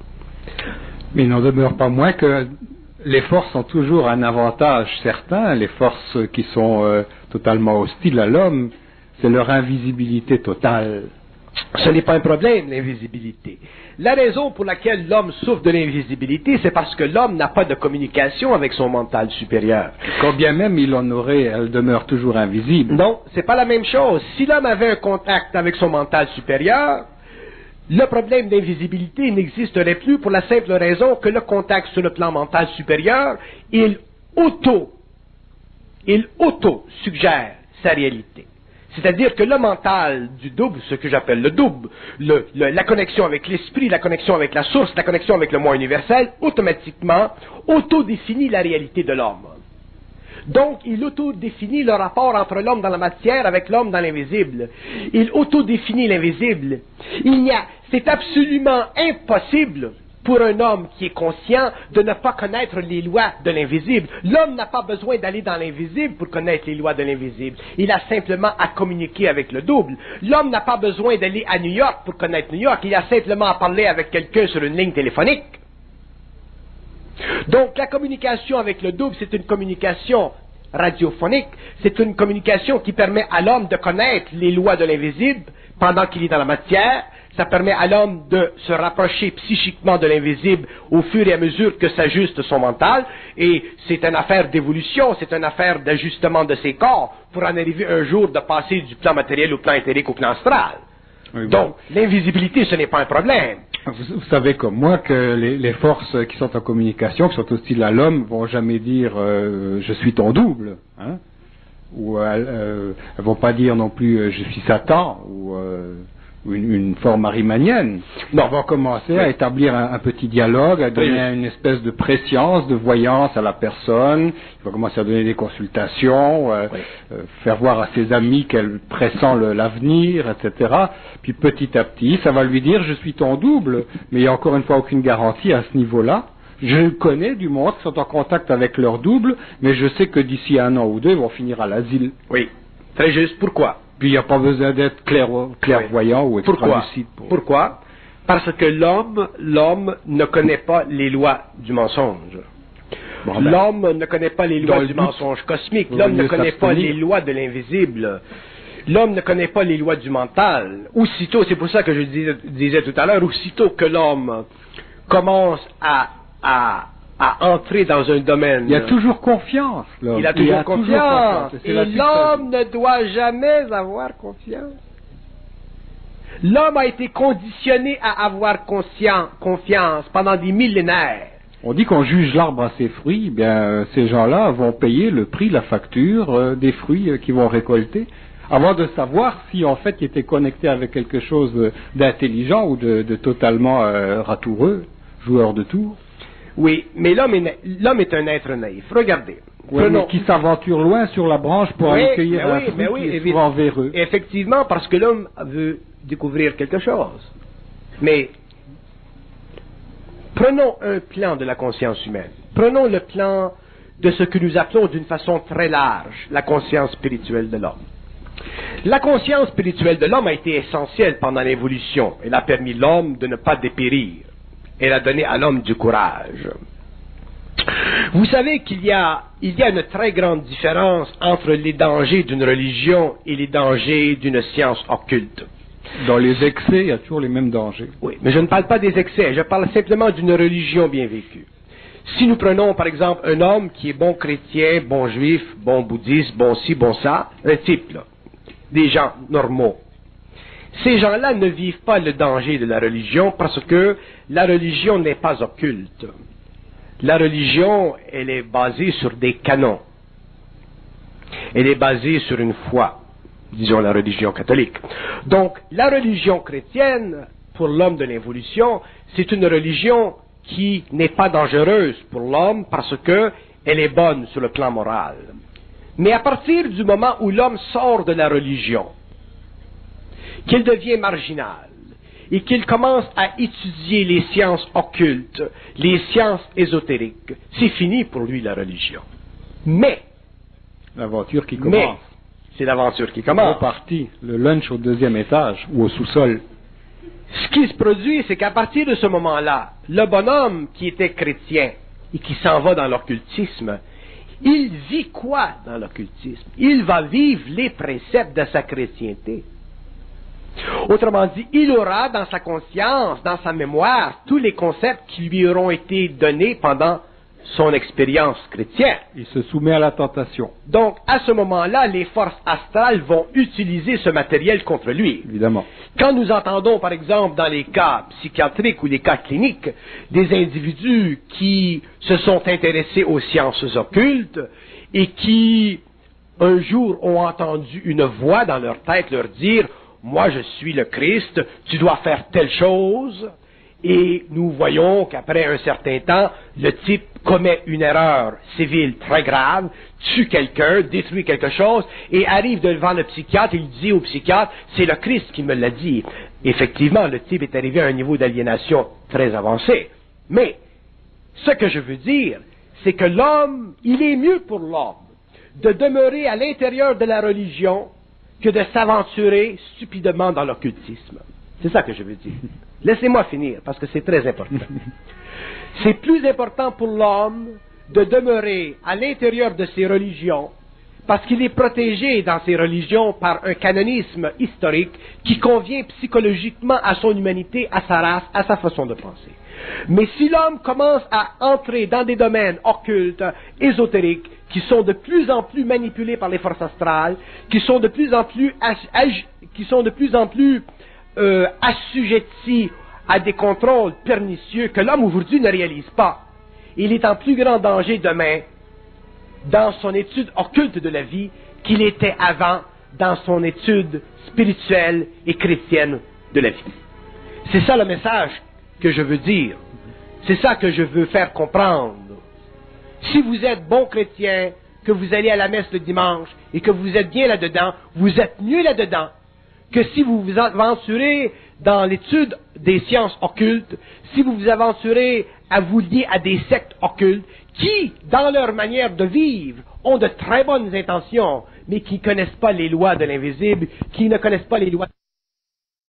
Speaker 1: Mais il n'en demeure pas moins que les forces ont toujours un avantage certain, les forces qui sont totalement hostiles à l'homme, c'est leur invisibilité totale.
Speaker 2: Ce n'est pas un problème, l'invisibilité. La raison pour laquelle l'homme souffre de l'invisibilité, c'est parce que l'homme n'a pas de communication avec son mental supérieur.
Speaker 1: Quand bien même il en aurait, elle demeure toujours invisible.
Speaker 2: Non, c'est pas la même chose. Si l'homme avait un contact avec son mental supérieur, le problème d'invisibilité n'existerait plus pour la simple raison que le contact sur le plan mental supérieur, il auto-suggère sa réalité. C'est-à-dire que le mental du double, ce que j'appelle le double, la connexion avec l'esprit, la connexion avec la source, la connexion avec le moi universel, automatiquement autodéfinit la réalité de l'homme. Donc, il autodéfinit le rapport entre l'homme dans la matière avec l'homme dans l'invisible. Il autodéfinit l'invisible. C'est absolument impossible pour un homme qui est conscient de ne pas connaître les lois de l'invisible. L'homme n'a pas besoin d'aller dans l'invisible pour connaître les lois de l'invisible. Il a simplement à communiquer avec le double. L'homme n'a pas besoin d'aller à New York pour connaître New York. Il a simplement à parler avec quelqu'un sur une ligne téléphonique. Donc, la communication avec le double, c'est une communication radiophonique. C'est une communication qui permet à l'homme de connaître les lois de l'invisible pendant qu'il est dans la matière. Ça permet à l'homme de se rapprocher psychiquement de l'invisible au fur et à mesure que s'ajuste son mental. Et c'est une affaire d'évolution, c'est une affaire d'ajustement de ses corps pour en arriver un jour de passer du plan matériel au plan éthérique au plan astral. Oui, donc, l'invisibilité, ce n'est pas un problème.
Speaker 1: Vous savez comme moi que les forces qui sont en communication, qui sont hostiles à l'homme, vont jamais dire je suis ton double, hein? Ou elles vont pas dire non plus je suis Satan ou une forme arimanienne. Non, on va commencer à établir un petit dialogue, à donner une espèce de préscience, de voyance à la personne. Il va commencer à donner des consultations, faire voir à ses amis qu'elle pressent l'avenir, etc. Puis petit à petit, ça va lui dire je suis ton double, mais il n'y a encore une fois aucune garantie à ce niveau-là. Je connais du monde qui sont en contact avec leur double, mais je sais que d'ici 1 an ou 2, ils vont finir à l'asile.
Speaker 2: Oui, très juste. Pourquoi?
Speaker 1: Puis il n'y a pas besoin d'être clairvoyant ou extra-lucide.
Speaker 2: Pourquoi? Parce que l'homme ne connaît pas les lois du mensonge. Bon, l'homme ne connaît pas les lois du mensonge cosmique. L'homme ne connaît pas les lois de l'invisible. L'homme ne connaît pas les lois du mental. Aussitôt, c'est pour ça que je disais tout à l'heure, aussitôt que l'homme commence à à entrer dans un domaine.
Speaker 1: Il a toujours confiance, l'homme.
Speaker 2: Il a toujours confiance.
Speaker 1: C'est
Speaker 2: Et l'homme ne doit jamais avoir confiance. L'homme a été conditionné à avoir confiance pendant des millénaires.
Speaker 1: On dit qu'on juge l'arbre à ses fruits. Bien, ces gens-là vont payer le prix, la facture des fruits qu'ils vont récolter, avant de savoir si en fait ils étaient connectés avec quelque chose d'intelligent ou de totalement ratoureux, joueur de tours.
Speaker 2: Oui, mais l'homme est un être naïf. Regardez.
Speaker 1: Ouais, mais qui s'aventure loin sur la branche pour aller cueillir un fruit qui est souvent véreux.
Speaker 2: Effectivement, parce que l'homme veut découvrir quelque chose. Mais prenons un plan de la conscience humaine. Prenons le plan de ce que nous appelons d'une façon très large la conscience spirituelle de l'homme. La conscience spirituelle de l'homme a été essentielle pendant l'évolution. Elle a permis l'homme de ne pas dépérir. Elle a donné à l'homme du courage. Vous savez qu'il y a une très grande différence entre les dangers d'une religion et les dangers d'une science occulte.
Speaker 1: Dans les excès, il y a toujours les mêmes dangers.
Speaker 2: Oui, mais je ne parle pas des excès, je parle simplement d'une religion bien vécue. Si nous prenons par exemple un homme qui est bon chrétien, bon juif, bon bouddhiste, bon ci, bon ça, un type là, des gens normaux. Ces gens-là ne vivent pas le danger de la religion parce que la religion n'est pas occulte. La religion, elle est basée sur des canons. Elle est basée sur une foi, disons la religion catholique. Donc, la religion chrétienne, pour l'homme de l'évolution, c'est une religion qui n'est pas dangereuse pour l'homme parce que elle est bonne sur le plan moral. Mais à partir du moment où l'homme sort de la religion, qu'il devient marginal et qu'il commence à étudier les sciences occultes, les sciences ésotériques, c'est fini pour lui la religion. Mais,
Speaker 1: l'aventure qui commence.
Speaker 2: C'est l'aventure qui commence.
Speaker 1: Reparti, le lunch au 2e étage ou au sous-sol.
Speaker 2: Ce qui se produit, c'est qu'à partir de ce moment-là, le bonhomme qui était chrétien et qui s'en va dans l'occultisme, il vit quoi dans l'occultisme? Il va vivre les préceptes de sa chrétienté. Autrement dit, il aura dans sa conscience, dans sa mémoire, tous les concepts qui lui auront été donnés pendant son expérience chrétienne.
Speaker 1: Il se soumet à la tentation.
Speaker 2: Donc, à ce moment-là, les forces astrales vont utiliser ce matériel contre lui.
Speaker 1: Évidemment.
Speaker 2: Quand nous entendons, par exemple, dans les cas psychiatriques ou les cas cliniques, des individus qui se sont intéressés aux sciences occultes et qui, un jour, ont entendu une voix dans leur tête leur dire « Moi, je suis le Christ, tu dois faire telle chose », et nous voyons qu'après un certain temps, le type commet une erreur civile très grave, tue quelqu'un, détruit quelque chose, et arrive devant le psychiatre, et il dit au psychiatre, c'est le Christ qui me l'a dit. Effectivement, le type est arrivé à un niveau d'aliénation très avancé. Mais, ce que je veux dire, c'est que l'homme, il est mieux pour l'homme de demeurer à l'intérieur de la religion que de s'aventurer stupidement dans l'occultisme. C'est ça que je veux dire. Laissez-moi finir, parce que c'est très important. C'est plus important pour l'homme de demeurer à l'intérieur de ses religions, parce qu'il est protégé dans ses religions par un canonisme historique qui convient psychologiquement à son humanité, à sa race, à sa façon de penser. Mais si l'homme commence à entrer dans des domaines occultes, ésotériques, qui sont de plus en plus manipulés par les forces astrales, qui sont de plus en plus assujettis à des contrôles pernicieux que l'homme aujourd'hui ne réalise pas. Il est en plus grand danger demain dans son étude occulte de la vie qu'il était avant dans son étude spirituelle et chrétienne de la vie. C'est ça le message que je veux dire. C'est ça que je veux faire comprendre. Si vous êtes bon chrétien, que vous allez à la messe le dimanche et que vous êtes bien là-dedans, vous êtes mieux là-dedans que si vous vous aventurez dans l'étude des sciences occultes, si vous vous aventurez à vous lier à des sectes occultes qui, dans leur manière de vivre, ont de très bonnes intentions, mais qui ne connaissent pas les lois de l'invisible, qui ne connaissent pas les lois